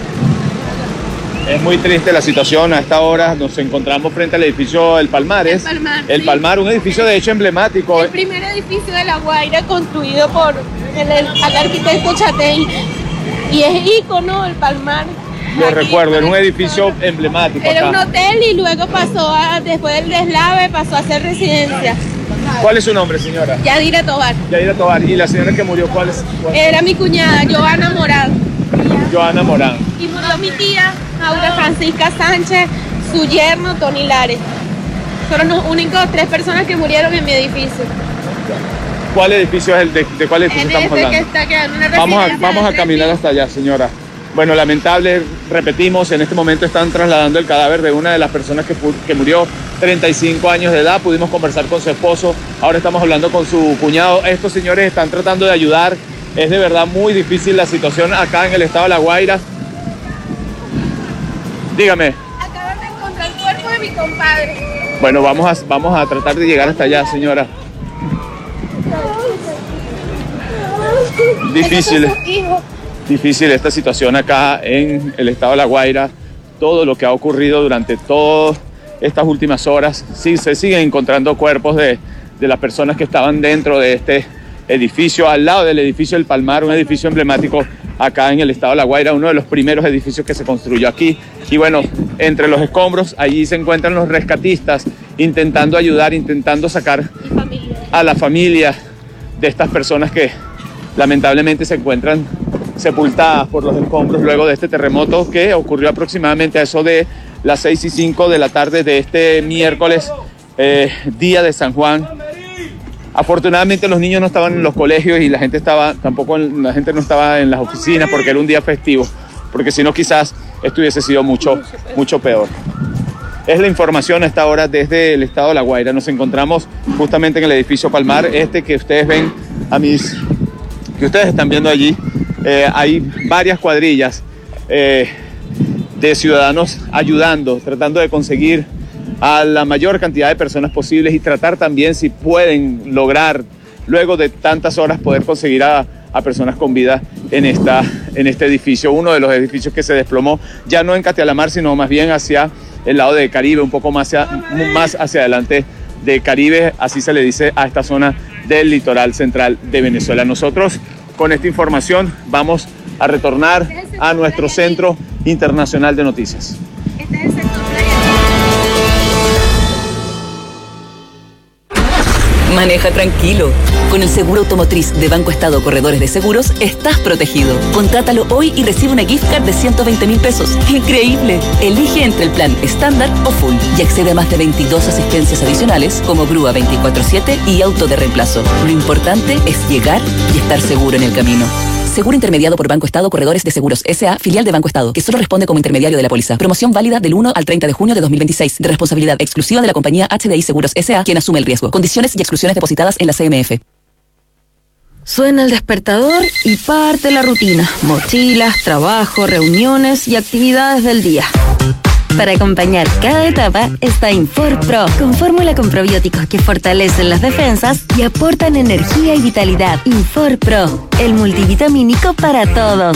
Es muy triste la situación. A esta hora nos encontramos frente al edificio El Palmares.
El Palmar,
El
sí.
Palmar, un edificio de hecho emblemático.
El primer edificio de La Guaira construido por el, el, el arquitecto Chatey. Y es ícono El Palmar.
Lo Aquí, recuerdo, era un edificio emblemático.
Era
acá.
un hotel y luego pasó a, después del deslave, pasó a ser residencia.
¿Cuál es su nombre, señora?
Yadira Tobar.
Yadira Tobar. ¿Y la señora que murió cuál es? ¿Cuál?
Era mi cuñada, Joana Morán.
Joana Morán.
Y murió mi tía, Aura Francisca Sánchez, su yerno, Tony Lares. Fueron los únicos tres personas que murieron en mi edificio.
¿Cuál edificio es el de, de cuál edificio
en
estamos
este
hablando?
Que está quedando una
vamos a, vamos a caminar hasta allá, señora. Bueno, lamentable, repetimos, en este momento están trasladando el cadáver de una de las personas que, que murió, treinta y cinco años de edad. Pudimos conversar con su esposo, ahora estamos hablando con su cuñado. Estos señores están tratando de ayudar. Es de verdad muy difícil la situación acá en el estado de La Guaira. Dígame.
Acaban de encontrar el cuerpo de mi compadre.
Bueno, vamos a, vamos a tratar de llegar hasta allá, señora. Difícil. Difícil esta situación acá en el estado de La Guaira. Todo lo que ha ocurrido durante todas estas últimas horas. Sí, se siguen encontrando cuerpos de, de las personas que estaban dentro de este edificio, al lado del edificio El Palmar, un edificio emblemático acá en el estado de La Guaira, uno de los primeros edificios que se construyó aquí. Y bueno, entre los escombros, allí se encuentran los rescatistas intentando ayudar, intentando sacar a la familia de estas personas que lamentablemente se encuentran sepultadas por los escombros luego de este terremoto que ocurrió aproximadamente a eso de las seis y cinco de la tarde de este miércoles, eh, día de San Juan. Afortunadamente los niños no estaban en los colegios y la gente estaba tampoco en, la gente no estaba en las oficinas porque era un día festivo, porque si no quizás esto hubiese sido mucho, mucho peor. Es la información a esta hora desde el estado de La Guaira. Nos encontramos justamente en el edificio Palmar, este que ustedes ven a mis, que ustedes están viendo allí. Eh, hay varias cuadrillas eh, de ciudadanos ayudando, tratando de conseguir a la mayor cantidad de personas posibles y tratar también si pueden lograr, luego de tantas horas, poder conseguir a, a personas con vida en, esta, en este edificio, uno de los edificios que se desplomó, ya no en Catialamar, sino más bien hacia el lado de Caribe, un poco más hacia, más hacia adelante de Caribe, así se le dice a esta zona del litoral central de Venezuela. Nosotros con esta información vamos a retornar a nuestro Centro Internacional de Noticias.
Maneja tranquilo. Con el seguro automotriz de Banco Estado Corredores de Seguros, estás protegido. Contrátalo hoy y recibe una gift card de ciento veinte mil pesos. ¡Increíble! Elige entre el plan estándar o full y accede a más de veintidós asistencias adicionales como grúa veinticuatro siete y auto de reemplazo. Lo importante es llegar y estar seguro en el camino. Seguro intermediado por Banco Estado Corredores de Seguros S A, filial de Banco Estado, que solo responde como intermediario de la póliza. Promoción válida del uno al treinta de junio de dos mil veintiséis, de responsabilidad exclusiva de la compañía H D I Seguros S A, quien asume el riesgo. Condiciones y exclusiones depositadas en la C M F.
Suena el despertador y parte la rutina. Mochilas, trabajo, reuniones y actividades del día.
Para acompañar cada etapa está Infor Pro, con fórmula con probióticos que fortalecen las defensas y aportan energía y vitalidad. Infor Pro, el multivitamínico para todos.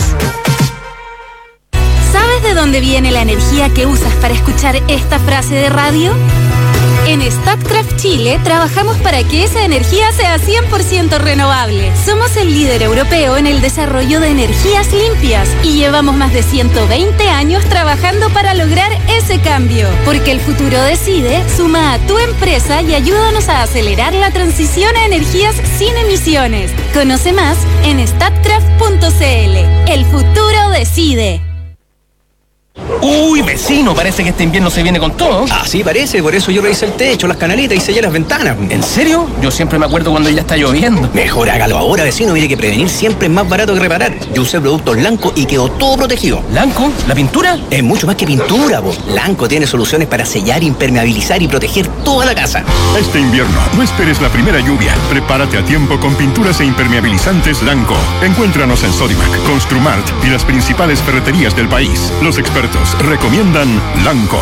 ¿Sabes de dónde viene la energía que usas para escuchar esta frase de radio?
En Statkraft Chile trabajamos para que esa energía sea cien por ciento renovable. Somos el líder europeo en el desarrollo de energías limpias y llevamos más de ciento veinte años trabajando para lograr ese cambio. Porque el futuro decide, suma a tu empresa y ayúdanos a acelerar la transición a energías sin emisiones. Conoce más en statkraft punto c l. El futuro decide.
Uy, vecino, parece que este invierno se viene con todo.
Así parece, por eso yo revisé el techo, las canalitas y sellé las ventanas.
¿En serio? Yo siempre me acuerdo cuando ya está lloviendo.
Mejor hágalo ahora, vecino, mire que prevenir siempre es más barato que reparar. Yo usé productos Lanco y quedó todo protegido.
¿Lanco? ¿La pintura?
Es mucho más que pintura, vos. Lanco tiene soluciones para sellar, impermeabilizar y proteger toda la casa.
Este invierno, no esperes la primera lluvia. Prepárate a tiempo con pinturas e impermeabilizantes Lanco. Encuéntranos en Sodimac, Construmart y las principales ferreterías del país. Los expertos recomiendan Lanco.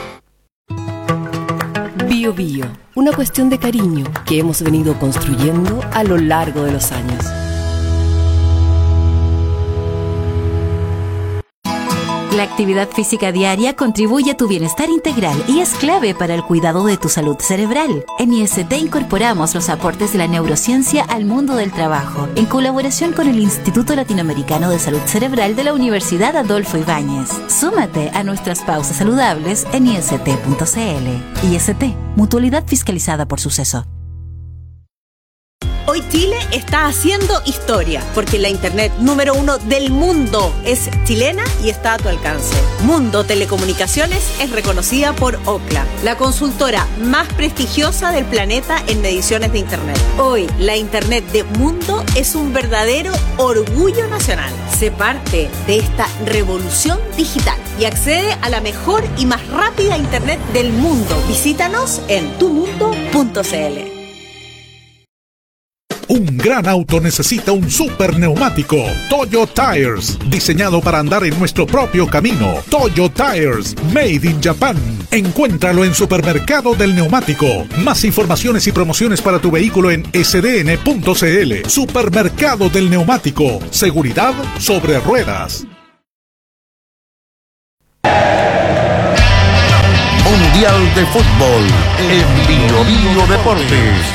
Bio Bio, una cuestión de cariño que hemos venido construyendo a lo largo de los años.
La actividad física diaria contribuye a tu bienestar integral y es clave para el cuidado de tu salud cerebral. En I S T incorporamos los aportes de la neurociencia al mundo del trabajo, en colaboración con el Instituto Latinoamericano de Salud Cerebral de la Universidad Adolfo Ibáñez. Súmate a nuestras pausas saludables en i s t punto c l. I S T, mutualidad fiscalizada por Suceso.
Hoy Chile está haciendo historia, porque la internet número uno del mundo es chilena y está a tu alcance. Mundo Telecomunicaciones es reconocida por Ookla, la consultora más prestigiosa del planeta en mediciones de internet. Hoy, la internet de Mundo es un verdadero orgullo nacional. Sé parte de esta revolución digital y accede a la mejor y más rápida internet del mundo. Visítanos en tu mundo punto c l.
Un gran auto necesita un super neumático. Toyo Tires, diseñado para andar en nuestro propio camino. Toyo Tires, made in Japan. Encuéntralo en Supermercado del Neumático. Más informaciones y promociones para tu vehículo en s d n punto c l. Supermercado del Neumático. Seguridad sobre ruedas.
Mundial de Fútbol en Bio Bio Deportes.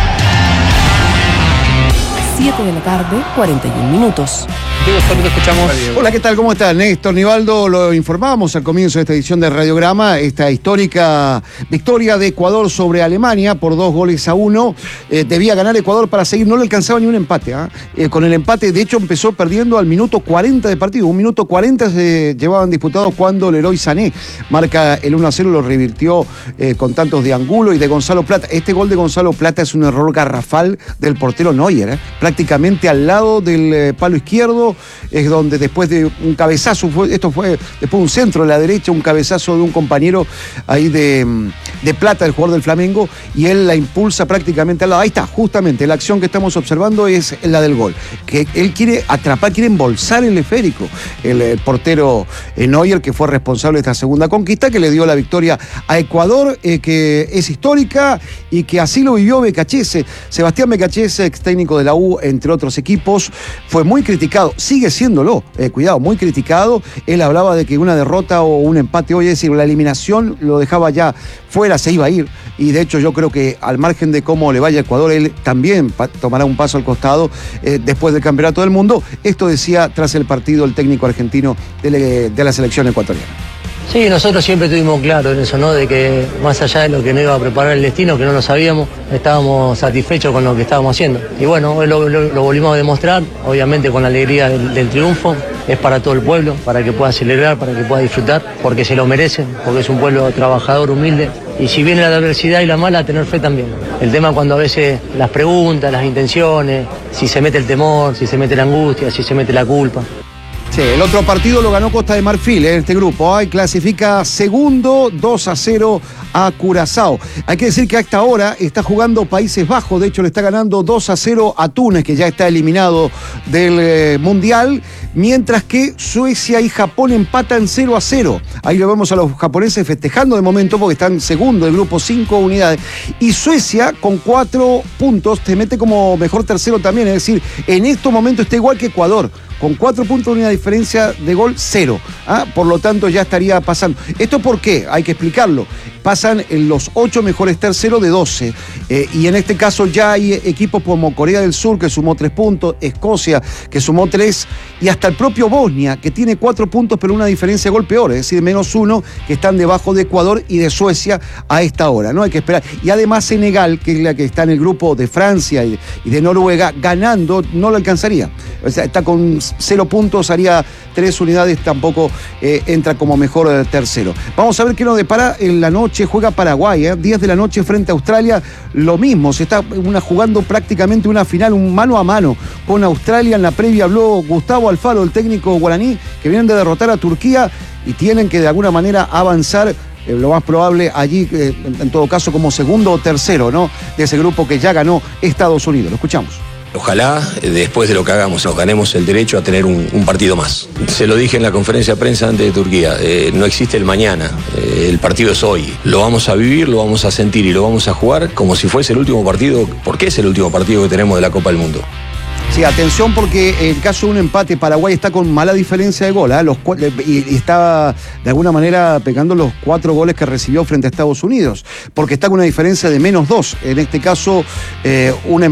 siete de la tarde, cuarenta y un minutos.
Diego Solito, escuchamos.
Hola, ¿qué tal? ¿Cómo estás? Néstor Nivaldo, lo informábamos al comienzo de esta edición de Radiograma, esta histórica victoria de Ecuador sobre Alemania por dos goles a uno. Eh, debía ganar Ecuador para seguir, no le alcanzaba ni un empate. ¿eh? Eh, con el empate, de hecho, empezó perdiendo al minuto cuarenta de partido. Un minuto cuarenta se llevaban disputados cuando Leroy Sané marca el uno a cero, lo revirtió eh, con tantos de Angulo y de Gonzalo Plata. Este gol de Gonzalo Plata es un error garrafal del portero Neuer, ¿eh? prácticamente al lado del eh, palo izquierdo. Es donde después de un cabezazo, fue, esto fue después de un centro a la derecha, un cabezazo de un compañero ahí de, de Plata, el jugador del Flamengo, y él la impulsa prácticamente al lado. Ahí está, justamente, la acción que estamos observando es la del gol. Que él quiere atrapar, quiere embolsar el esférico. El, el portero eh, Neuer, que fue responsable de esta segunda conquista, que le dio la victoria a Ecuador, eh, que es histórica y que así lo vivió Becachese. Sebastián Becachese, ex técnico de la U, entre otros equipos, fue muy criticado. Sigue siéndolo, eh, cuidado, muy criticado. Él hablaba de que una derrota o un empate hoy, es decir, la eliminación lo dejaba ya fuera, se iba a ir. Y de hecho yo creo que al margen de cómo le vaya a Ecuador, él también tomará un paso al costado eh, después del Campeonato del Mundo. Esto decía tras el partido el técnico argentino de, de la selección ecuatoriana.
Sí, nosotros siempre tuvimos claro en eso, ¿no? De que más allá de lo que no iba a preparar el destino, que no lo sabíamos, estábamos satisfechos con lo que estábamos haciendo. Y bueno, hoy lo, lo, lo volvimos a demostrar, obviamente con la alegría del, del triunfo. Es para todo el pueblo, para que pueda celebrar, para que pueda disfrutar, porque se lo merecen, porque es un pueblo trabajador, humilde. Y si viene la adversidad y la mala, tener fe también. El tema cuando a veces las preguntas, las intenciones, si se mete el temor, si se mete la angustia, si se mete la culpa.
Sí, el otro partido lo ganó Costa de Marfil en este grupo. ¿eh? Clasifica segundo, dos a cero a Curazao. Hay que decir que a esta hora está jugando Países Bajos. De hecho, le está ganando dos a cero a Túnez, que ya está eliminado del eh, Mundial. Mientras que Suecia y Japón empatan cero a cero. Ahí lo vemos a los japoneses festejando de momento porque están segundo del grupo, cinco unidades. Y Suecia, con cuatro puntos, te mete como mejor tercero también. Es decir, en estos momentos está igual que Ecuador. Con cuatro puntos de una diferencia de gol, cero. ¿ah? Por lo tanto, ya estaría pasando. ¿Esto por qué? Hay que explicarlo. Pasa pasan en los ocho mejores terceros de doce. Eh, y en este caso ya hay equipos como Corea del Sur, que sumó tres puntos, Escocia, que sumó tres, y hasta el propio Bosnia, que tiene cuatro puntos, pero una diferencia de gol peor, es decir, menos uno, que están debajo de Ecuador y de Suecia a esta hora, ¿no? Hay que esperar. Y además Senegal, que es la que está en el grupo de Francia y, y de Noruega, ganando, no lo alcanzaría. O sea, está con cero puntos, haría tres unidades, tampoco eh, entra como mejor eh, tercero. Vamos a ver qué nos depara en la noche. Juega Paraguay, ¿eh? diez de la noche frente a Australia, lo mismo, se está una, jugando prácticamente una final, un mano a mano con Australia. En la previa habló Gustavo Alfaro, el técnico guaraní, que vienen de derrotar a Turquía y tienen que de alguna manera avanzar, eh, lo más probable allí, eh, en, en todo caso como segundo o tercero, ¿no?, de ese grupo que ya ganó Estados Unidos. Lo escuchamos.
Ojalá, después de lo que hagamos, nos ganemos el derecho a tener un, un partido más. Se lo dije en la conferencia de prensa antes de Turquía, eh, no existe el mañana, eh, el partido es hoy. Lo vamos a vivir, lo vamos a sentir y lo vamos a jugar como si fuese el último partido, porque es el último partido que tenemos de la Copa del Mundo.
Sí, atención, porque en caso de un empate, Paraguay está con mala diferencia de gol, ¿eh? los, y, y está de alguna manera pegando los cuatro goles que recibió frente a Estados Unidos, porque está con una diferencia de menos dos. En este caso, eh, un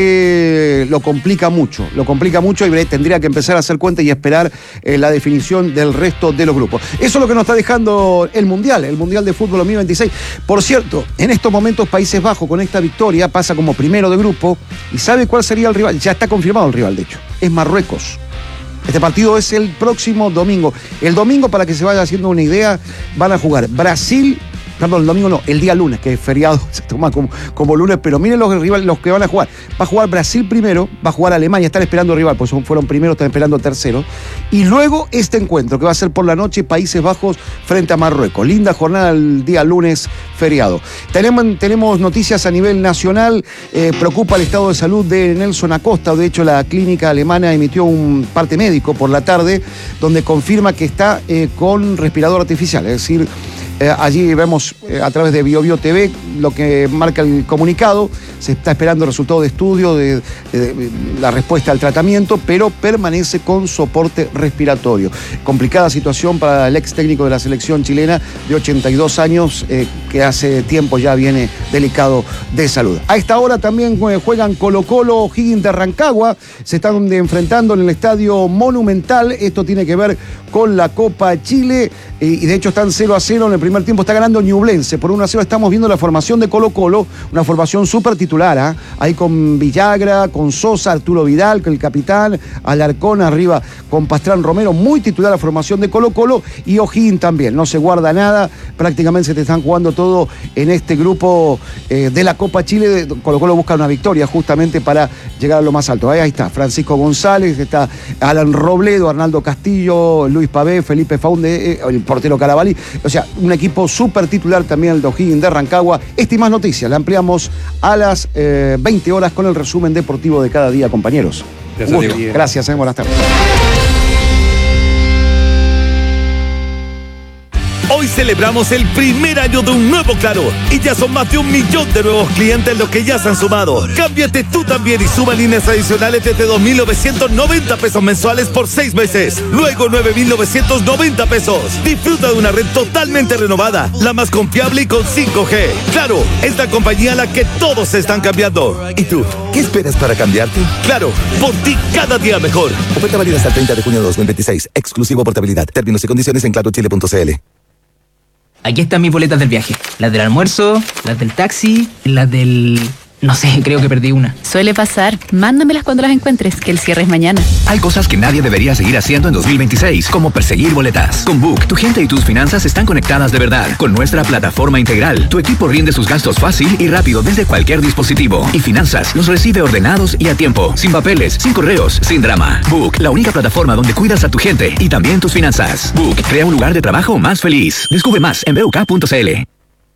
empate lo complica mucho, lo complica mucho y tendría que empezar a hacer cuenta y esperar eh, la definición del resto de los grupos. Eso es lo que nos está dejando el Mundial, el Mundial de Fútbol dos mil veintiséis. Por cierto, en estos momentos Países Bajos con esta victoria pasa como primero de grupo, y ¿sabe cuál sería el rival? Ya está confirmado el rival, de hecho, es Marruecos. Este partido es el próximo domingo. El domingo, para que se vaya haciendo una idea, van a jugar Brasil, perdón, el domingo no, el día lunes, que es feriado, se toma como, como lunes, pero miren los rivales, los que van a jugar. Va a jugar Brasil primero, va a jugar Alemania, están esperando el rival, pues fueron primeros, están esperando tercero. Y luego este encuentro, que va a ser por la noche, Países Bajos frente a Marruecos. Linda jornada el día lunes, feriado. Tenemos, tenemos noticias a nivel nacional. Eh, preocupa el estado de salud de Nelson Acosta. De hecho, la clínica alemana emitió un parte médico por la tarde, donde confirma que está eh, con respirador artificial, es decir, Eh, allí vemos eh, a través de BioBio T V lo que marca el comunicado. Se está esperando el resultado de estudio, de, de, de la respuesta al tratamiento, pero permanece con soporte respiratorio. Complicada situación para el ex técnico de la selección chilena de ochenta y dos años, eh, que hace tiempo ya viene delicado de salud. A esta hora también juegan Colo-Colo, O'Higgins de Rancagua. Se están enfrentando en el Estadio Monumental. Esto tiene que ver con la Copa Chile, eh, y de hecho están cero a cero en el primer tiempo. Está ganando Ñublense por uno a cero. Estamos viendo la formación de Colo-Colo, una formación súper titular, ¿eh? Ahí con Villagra, con Sosa, Arturo Vidal, el capitán, Alarcón arriba con Pastrán Romero, muy titular la formación de Colo-Colo, y O'Higgins también, no se guarda nada, prácticamente se te están jugando todo en este grupo eh, de la Copa Chile. Colo-Colo busca una victoria justamente para llegar a lo más alto. Ahí, ahí está Francisco González, está Alan Robledo, Arnaldo Castillo, Luis Pavé, Felipe Faunde, eh, el portero Carabalí, o sea, un equipo súper titular también el de O'Higgins de Rancagua. Esta y más noticias la ampliamos a las eh, veinte horas con el resumen deportivo de cada día, compañeros.
Gracias,
Gusto. Gracias, eh, buenas tardes.
Hoy celebramos el primer año de un nuevo Claro y ya son más de un millón de nuevos clientes los que ya se han sumado. Cámbiate tú también y suma líneas adicionales desde dos mil novecientos noventa pesos mensuales por seis meses. Luego nueve mil novecientos noventa pesos. Disfruta de una red totalmente renovada, la más confiable y con cinco G. Claro, es la compañía a la que todos se están cambiando.
¿Y tú? ¿Qué esperas para cambiarte?
Claro, por ti cada día mejor.
Oferta válida hasta el treinta de junio de dos mil veintiséis. Exclusivo portabilidad. Términos y condiciones en claro chile punto c l.
Aquí están mis boletas del viaje. Las del almuerzo, las del taxi, las del... No sé, creo que perdí una.
Suele pasar. Mándamelas cuando las encuentres, que el cierre es mañana.
Hay cosas que nadie debería seguir haciendo en dos mil veintiséis, como perseguir boletas. Con Book, tu gente y tus finanzas están conectadas de verdad. Con nuestra plataforma integral, tu equipo rinde sus gastos fácil y rápido desde cualquier dispositivo. Y finanzas los recibe ordenados y a tiempo, sin papeles, sin correos, sin drama. Book, la única plataforma donde cuidas a tu gente y también tus finanzas. Book, crea un lugar de trabajo más feliz. Descubre más en b u k punto c l.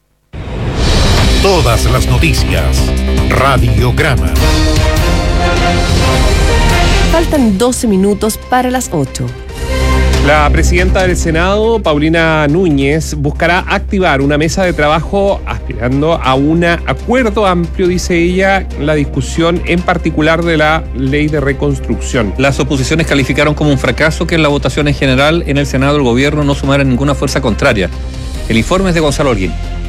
Todas las noticias. Radiograma.
Faltan doce minutos para las ocho.
La presidenta del Senado, Paulina Núñez, buscará activar una mesa de trabajo aspirando a un acuerdo amplio, dice ella, la discusión en particular de la ley de reconstrucción.
Las oposiciones calificaron como un fracaso que en la votación en general en el Senado el gobierno no sumara ninguna fuerza contraria. El informe es de Gonzalo Holguín.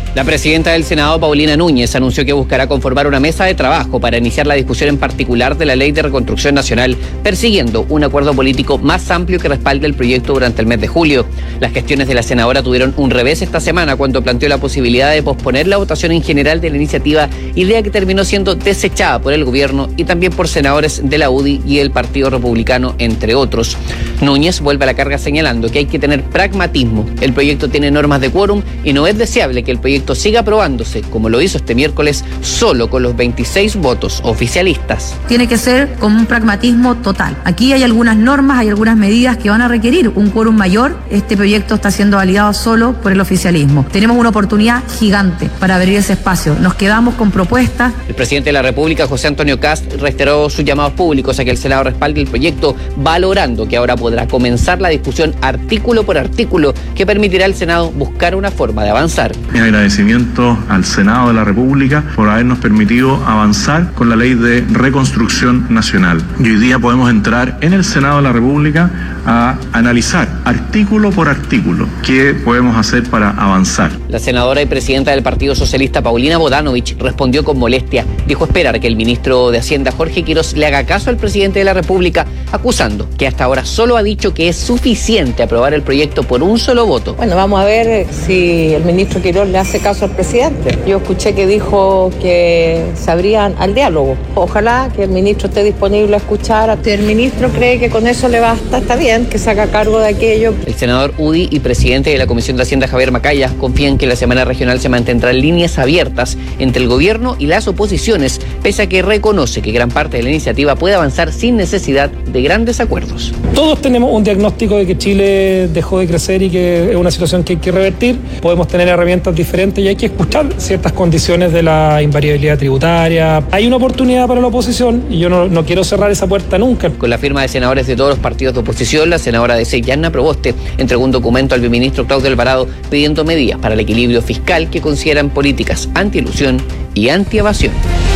La presidenta del Senado, Paulina Núñez, anunció que buscará conformar una mesa de trabajo para iniciar la discusión en particular de la Ley de Reconstrucción Nacional, persiguiendo un acuerdo político más amplio que respalde el proyecto durante el mes de julio. Las gestiones de la senadora tuvieron un revés esta semana cuando planteó la posibilidad de posponer la votación en general de la iniciativa, idea que terminó siendo desechada por el gobierno y también por senadores de la U D I y el Partido Republicano, entre otros. Núñez vuelve a la carga señalando que hay que tener pragmatismo. El proyecto tiene normas de quórum y no es deseable que el proyecto siga aprobándose, como lo hizo este miércoles, solo con los veintiséis votos oficialistas.
Tiene que ser con un pragmatismo total. Aquí hay algunas normas, hay algunas medidas que van a requerir un quórum mayor. Este proyecto está siendo validado solo por el oficialismo. Tenemos una oportunidad gigante para abrir ese espacio. Nos quedamos con propuestas.
El presidente de la República, José Antonio Kast, reiteró sus llamados públicos a que el Senado respalde el proyecto, valorando que ahora podrá comenzar la discusión artículo por artículo que permitirá al Senado buscar una forma de avanzar.
Mi agradecimiento al Senado de la República por habernos permitido avanzar con la Ley de Reconstrucción Nacional. Y hoy día podemos entrar en el Senado de la República a analizar artículo por artículo qué podemos hacer para avanzar.
La senadora y presidenta del Partido Socialista, Paulina Bodanovich, respondió con molestia. Dijo esperar que el ministro de Hacienda, Jorge Quirós, le haga caso al presidente de la República, acusando que hasta ahora solo ha dicho que es suficiente aprobar el proyecto por un solo voto.
Bueno, vamos a ver si el ministro Quirós le hace caso al presidente. Yo escuché que dijo que se abrían al diálogo. Ojalá que el ministro esté disponible a escuchar. Si el ministro cree que con eso le basta, está bien, que se haga cargo de aquello.
El senador U D I y presidente de la Comisión de Hacienda, Javier Macaya, confían que la semana regional se mantendrán líneas abiertas entre el gobierno y las oposiciones, pese a que reconoce que gran parte de la iniciativa puede avanzar sin necesidad de grandes acuerdos.
Todos tenemos un diagnóstico de que Chile dejó de crecer y que es una situación que hay que revertir. Podemos tener herramientas diferentes y hay que escuchar ciertas condiciones de la invariabilidad tributaria. Hay una oportunidad para la oposición y yo no, no quiero cerrar esa puerta nunca.
Con la firma de senadores de todos los partidos de oposición, la senadora de C, Yanna Proboste, entregó un documento al viceministro Claudio Alvarado pidiendo medidas para el equilibrio fiscal que consideran políticas anti-ilusión y anti-evasión.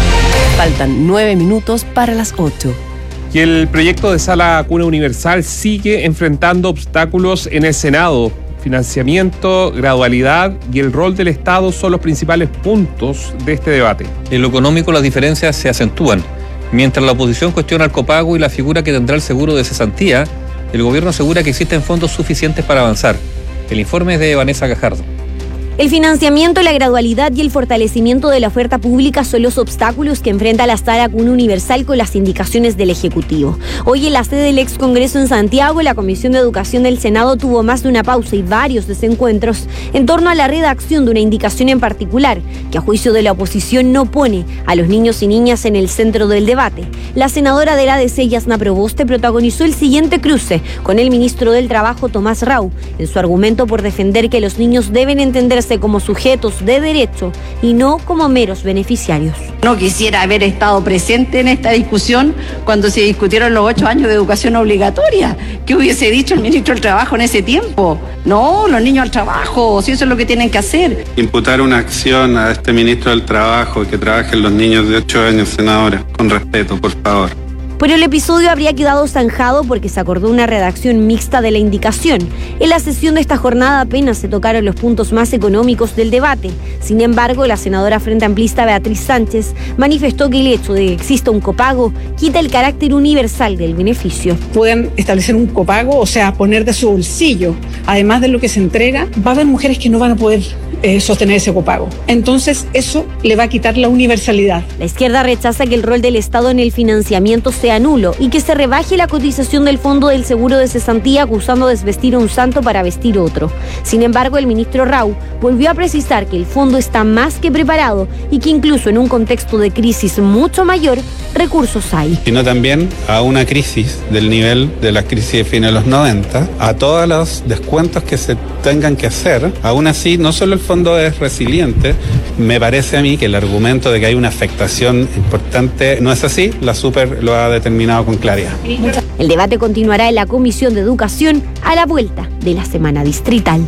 Faltan nueve minutos para las ocho.
Y el proyecto de sala cuna universal sigue enfrentando obstáculos en el Senado. Financiamiento, gradualidad y el rol del Estado son los principales puntos de este debate.
En lo económico las diferencias se acentúan. Mientras la oposición cuestiona el copago y la figura que tendrá el seguro de cesantía, el gobierno asegura que existen fondos suficientes para avanzar. El informe es de Vanessa Gajardo.
El financiamiento, la gradualidad y el fortalecimiento de la oferta pública son los obstáculos que enfrenta la Sala Cuna Universal con las indicaciones del Ejecutivo. Hoy en la sede del ex Congreso en Santiago, la Comisión de Educación del Senado tuvo más de una pausa y varios desencuentros en torno a la redacción de una indicación en particular, que a juicio de la oposición no pone a los niños y niñas en el centro del debate. La senadora de la D C, Yasna Proboste, protagonizó el siguiente cruce con el ministro del Trabajo, Tomás Rau, en su argumento por defender que los niños deben entenderse como sujetos de derecho y no como meros beneficiarios.
No quisiera haber estado presente en esta discusión cuando se discutieron los ocho años de educación obligatoria. ¿Qué hubiese dicho el ministro del Trabajo en ese tiempo? No, los niños al trabajo, si eso es lo que tienen que hacer.
Imputar una acción a este ministro del Trabajo que trabajen los niños de ocho años, senadora, con respeto, por favor.
Pero el episodio habría quedado zanjado porque se acordó una redacción mixta de la indicación. En la sesión de esta jornada apenas se tocaron los puntos más económicos del debate. Sin embargo, la senadora Frente Amplista Beatriz Sánchez manifestó que el hecho de que exista un copago quita el carácter universal del beneficio.
Pueden establecer un copago, o sea, poner de su bolsillo, además de lo que se entrega, va a haber mujeres que no van a poder eh, sostener ese copago. Entonces, eso le va a quitar la universalidad.
La izquierda rechaza que el rol del Estado en el financiamiento sea nulo y que se rebaje la cotización del fondo del seguro de cesantía acusando de desvestir a un santo para vestir otro. Sin embargo, el ministro Rau volvió a precisar que el fondo está más que preparado y que incluso en un contexto de crisis mucho mayor, recursos hay.
Sino también a una crisis del nivel de la crisis de fines de los noventa, a todos los descuentos que se tengan que hacer. Aún así, no solo el fondo es resiliente, me parece a mí que el argumento de que hay una afectación importante no es así, la Super lo ha determinado con claridad.
El debate continuará en la Comisión de Educación a la vuelta de la semana distrital.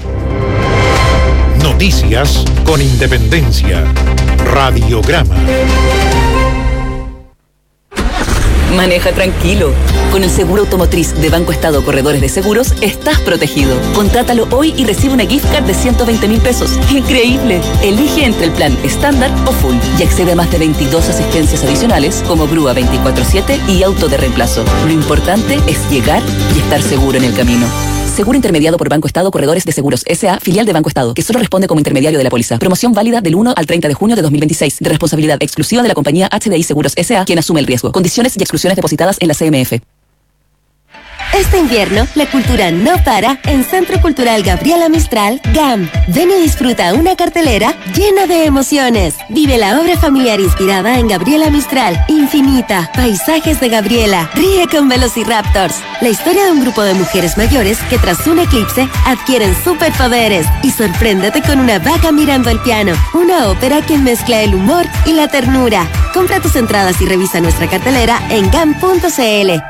Noticias con independencia. Radiograma.
Maneja tranquilo. Con el seguro automotriz de Banco Estado Corredores de Seguros, estás protegido. Contrátalo hoy y recibe una gift card de ciento veinte mil pesos. ¡Increíble! Elige entre el plan estándar o full y accede a más de veintidós asistencias adicionales como grúa veinticuatro siete y auto de reemplazo. Lo importante es llegar y estar seguro en el camino. Seguro intermediado por Banco Estado Corredores de Seguros S A, filial de Banco Estado, que solo responde como intermediario de la póliza. Promoción válida del uno al treinta de junio de dos mil veintiséis, de responsabilidad exclusiva de la compañía H D I Seguros S A, quien asume el riesgo. Condiciones y exclusiones depositadas en la C M F.
Este invierno, la cultura no para en Centro Cultural Gabriela Mistral, G A M. Ven y disfruta una cartelera llena de emociones. Vive la obra familiar inspirada en Gabriela Mistral, Infinita, Paisajes de Gabriela, Ríe con Velociraptors. La historia de un grupo de mujeres mayores que tras un eclipse adquieren superpoderes. Y sorpréndete con una vaca mirando el piano, una ópera que mezcla el humor y la ternura. Compra tus entradas y revisa nuestra cartelera en gam punto c l.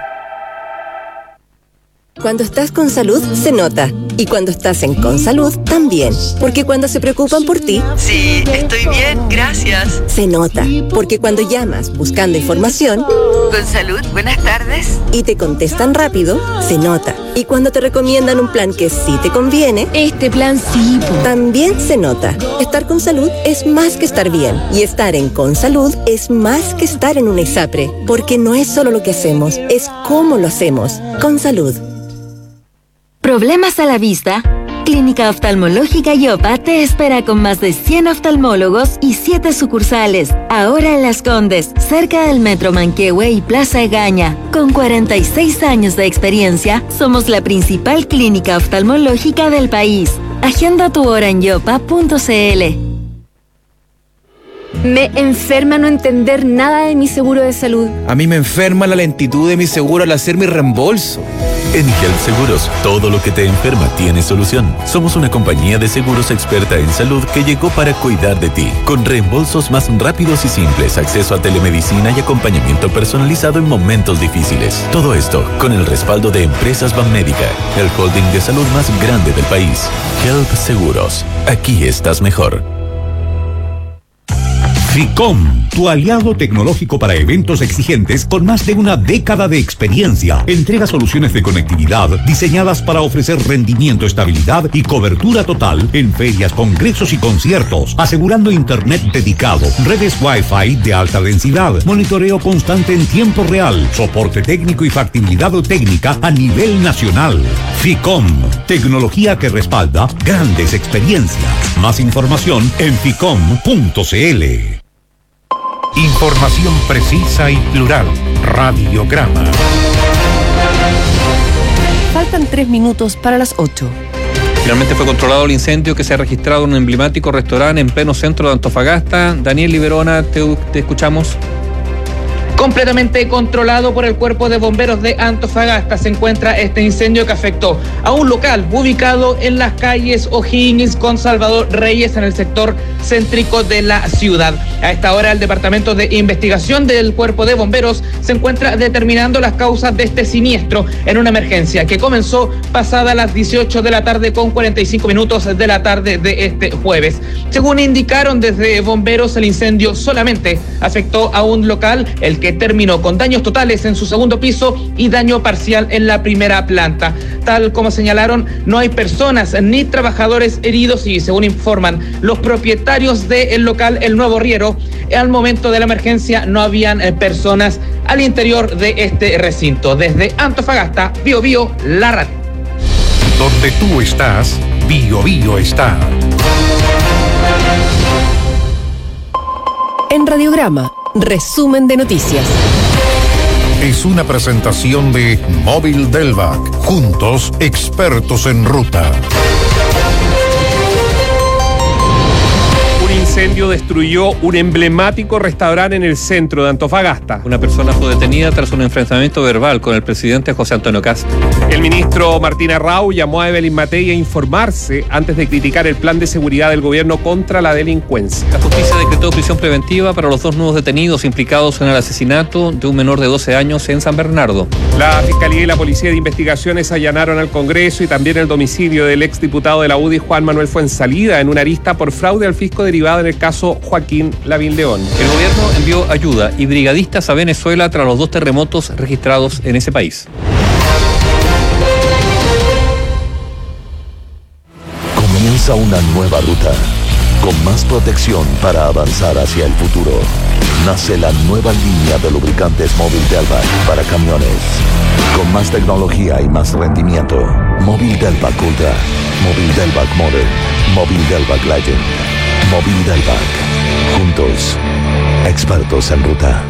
Cuando estás con salud, se nota. Y cuando estás en Consalud, también. Porque cuando se preocupan por ti...
Sí, estoy bien, gracias.
Se nota. Porque cuando llamas buscando información...
Consalud, buenas tardes.
Y te contestan rápido, se nota. Y cuando te recomiendan un plan que sí te conviene...
Este plan sí.
También se nota. Estar con salud es más que estar bien. Y estar en Consalud es más que estar en un ISAPRE. Porque no es solo lo que hacemos, es cómo lo hacemos. Consalud.
¿Problemas a la vista? Clínica Oftalmológica Yopa te espera con más de cien oftalmólogos y siete sucursales. Ahora en Las Condes, cerca del Metro Manquehue y Plaza Egaña. Con cuarenta y seis años de experiencia, somos la principal clínica oftalmológica del país. Agenda tu hora en yopa punto c l.
Me enferma no entender nada de mi seguro de salud.
A mí me enferma la lentitud de mi seguro al hacer mi reembolso.
En Health Seguros, todo lo que te enferma tiene solución. Somos una compañía de seguros experta en salud que llegó para cuidar de ti, con reembolsos más rápidos y simples, acceso a telemedicina y acompañamiento personalizado en momentos difíciles. Todo esto con el respaldo de Empresas Banmédica, el holding de salud más grande del país. Health Seguros, aquí estás mejor.
FICOM, tu aliado tecnológico para eventos exigentes con más de una década de experiencia. Entrega soluciones de conectividad diseñadas para ofrecer rendimiento, estabilidad y cobertura total en ferias, congresos y conciertos, asegurando internet dedicado, redes Wi-Fi de alta densidad, monitoreo constante en tiempo real, soporte técnico y factibilidad técnica a nivel nacional. FICOM, tecnología que respalda grandes experiencias. Más información en ficom punto c l.
Información precisa y plural. Radiograma.
Faltan tres minutos para las ocho.
Finalmente fue controlado el incendio que se ha registrado en un emblemático restaurante en pleno centro de Antofagasta. Daniel Liberona, te, te escuchamos.
Completamente controlado por el Cuerpo de Bomberos de Antofagasta se encuentra este incendio que afectó a un local ubicado en las calles O'Higgins con Salvador Reyes en el sector céntrico de la ciudad. A esta hora el Departamento de Investigación del Cuerpo de Bomberos se encuentra determinando las causas de este siniestro en una emergencia que comenzó pasada las dieciocho de la tarde con cuarenta y cinco minutos de la tarde de este jueves. Según indicaron desde bomberos, el incendio solamente afectó a un local, el que terminó con daños totales en su segundo piso y daño parcial en la primera planta. Tal como señalaron, no hay personas ni trabajadores heridos y, según informan los propietarios del local El Nuevo Riero, al momento de la emergencia no habían personas al interior de este recinto. Desde Antofagasta, Bio Bio, la radio.
Donde tú estás, Bio Bio está.
En Radiograma, resumen de noticias.
Es una presentación de Móvil Delvac. Juntos, expertos en ruta.
Un incendio destruyó un emblemático restaurante en el centro de Antofagasta.
Una persona fue detenida tras un enfrentamiento verbal con el presidente José Antonio Kast.
El ministro Martín Arrau llamó a Evelyn Matei a informarse antes de criticar el plan de seguridad del gobierno contra la delincuencia.
La justicia decretó prisión preventiva para los dos nuevos detenidos implicados en el asesinato de un menor de doce años en San Bernardo.
La Fiscalía y la Policía de Investigaciones allanaron al Congreso y también el domicilio del exdiputado de la U D I, Juan Manuel Fuenzalida, en una arista por fraude al fisco derivada en el caso Joaquín Lavín León.
El gobierno envió ayuda y brigadistas a Venezuela tras los dos terremotos registrados en ese país.
Comienza una nueva ruta, con más protección para avanzar hacia el futuro. Nace la nueva línea de lubricantes Móvil Delvac para camiones. Con más tecnología y más rendimiento. Móvil Delvac Ultra, Móvil Delvac Modern, Móvil Delvac Legend, Móvil Delvac. Juntos, expertos en ruta.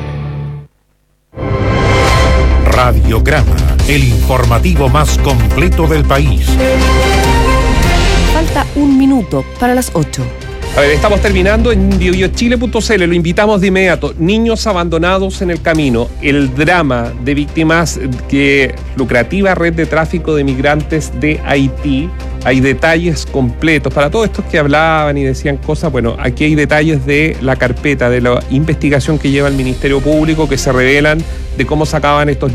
Radiograma, el informativo más completo del país.
Falta un minuto para las ocho.
A ver, estamos terminando en biochile punto c l. Lo invitamos de inmediato. Niños abandonados en el camino. El drama de víctimas que lucrativa red de tráfico de migrantes de Haití. Hay detalles completos. Para todos estos que hablaban y decían cosas, bueno, aquí hay detalles de la carpeta, de la investigación que lleva el Ministerio Público, que se revelan de cómo sacaban estos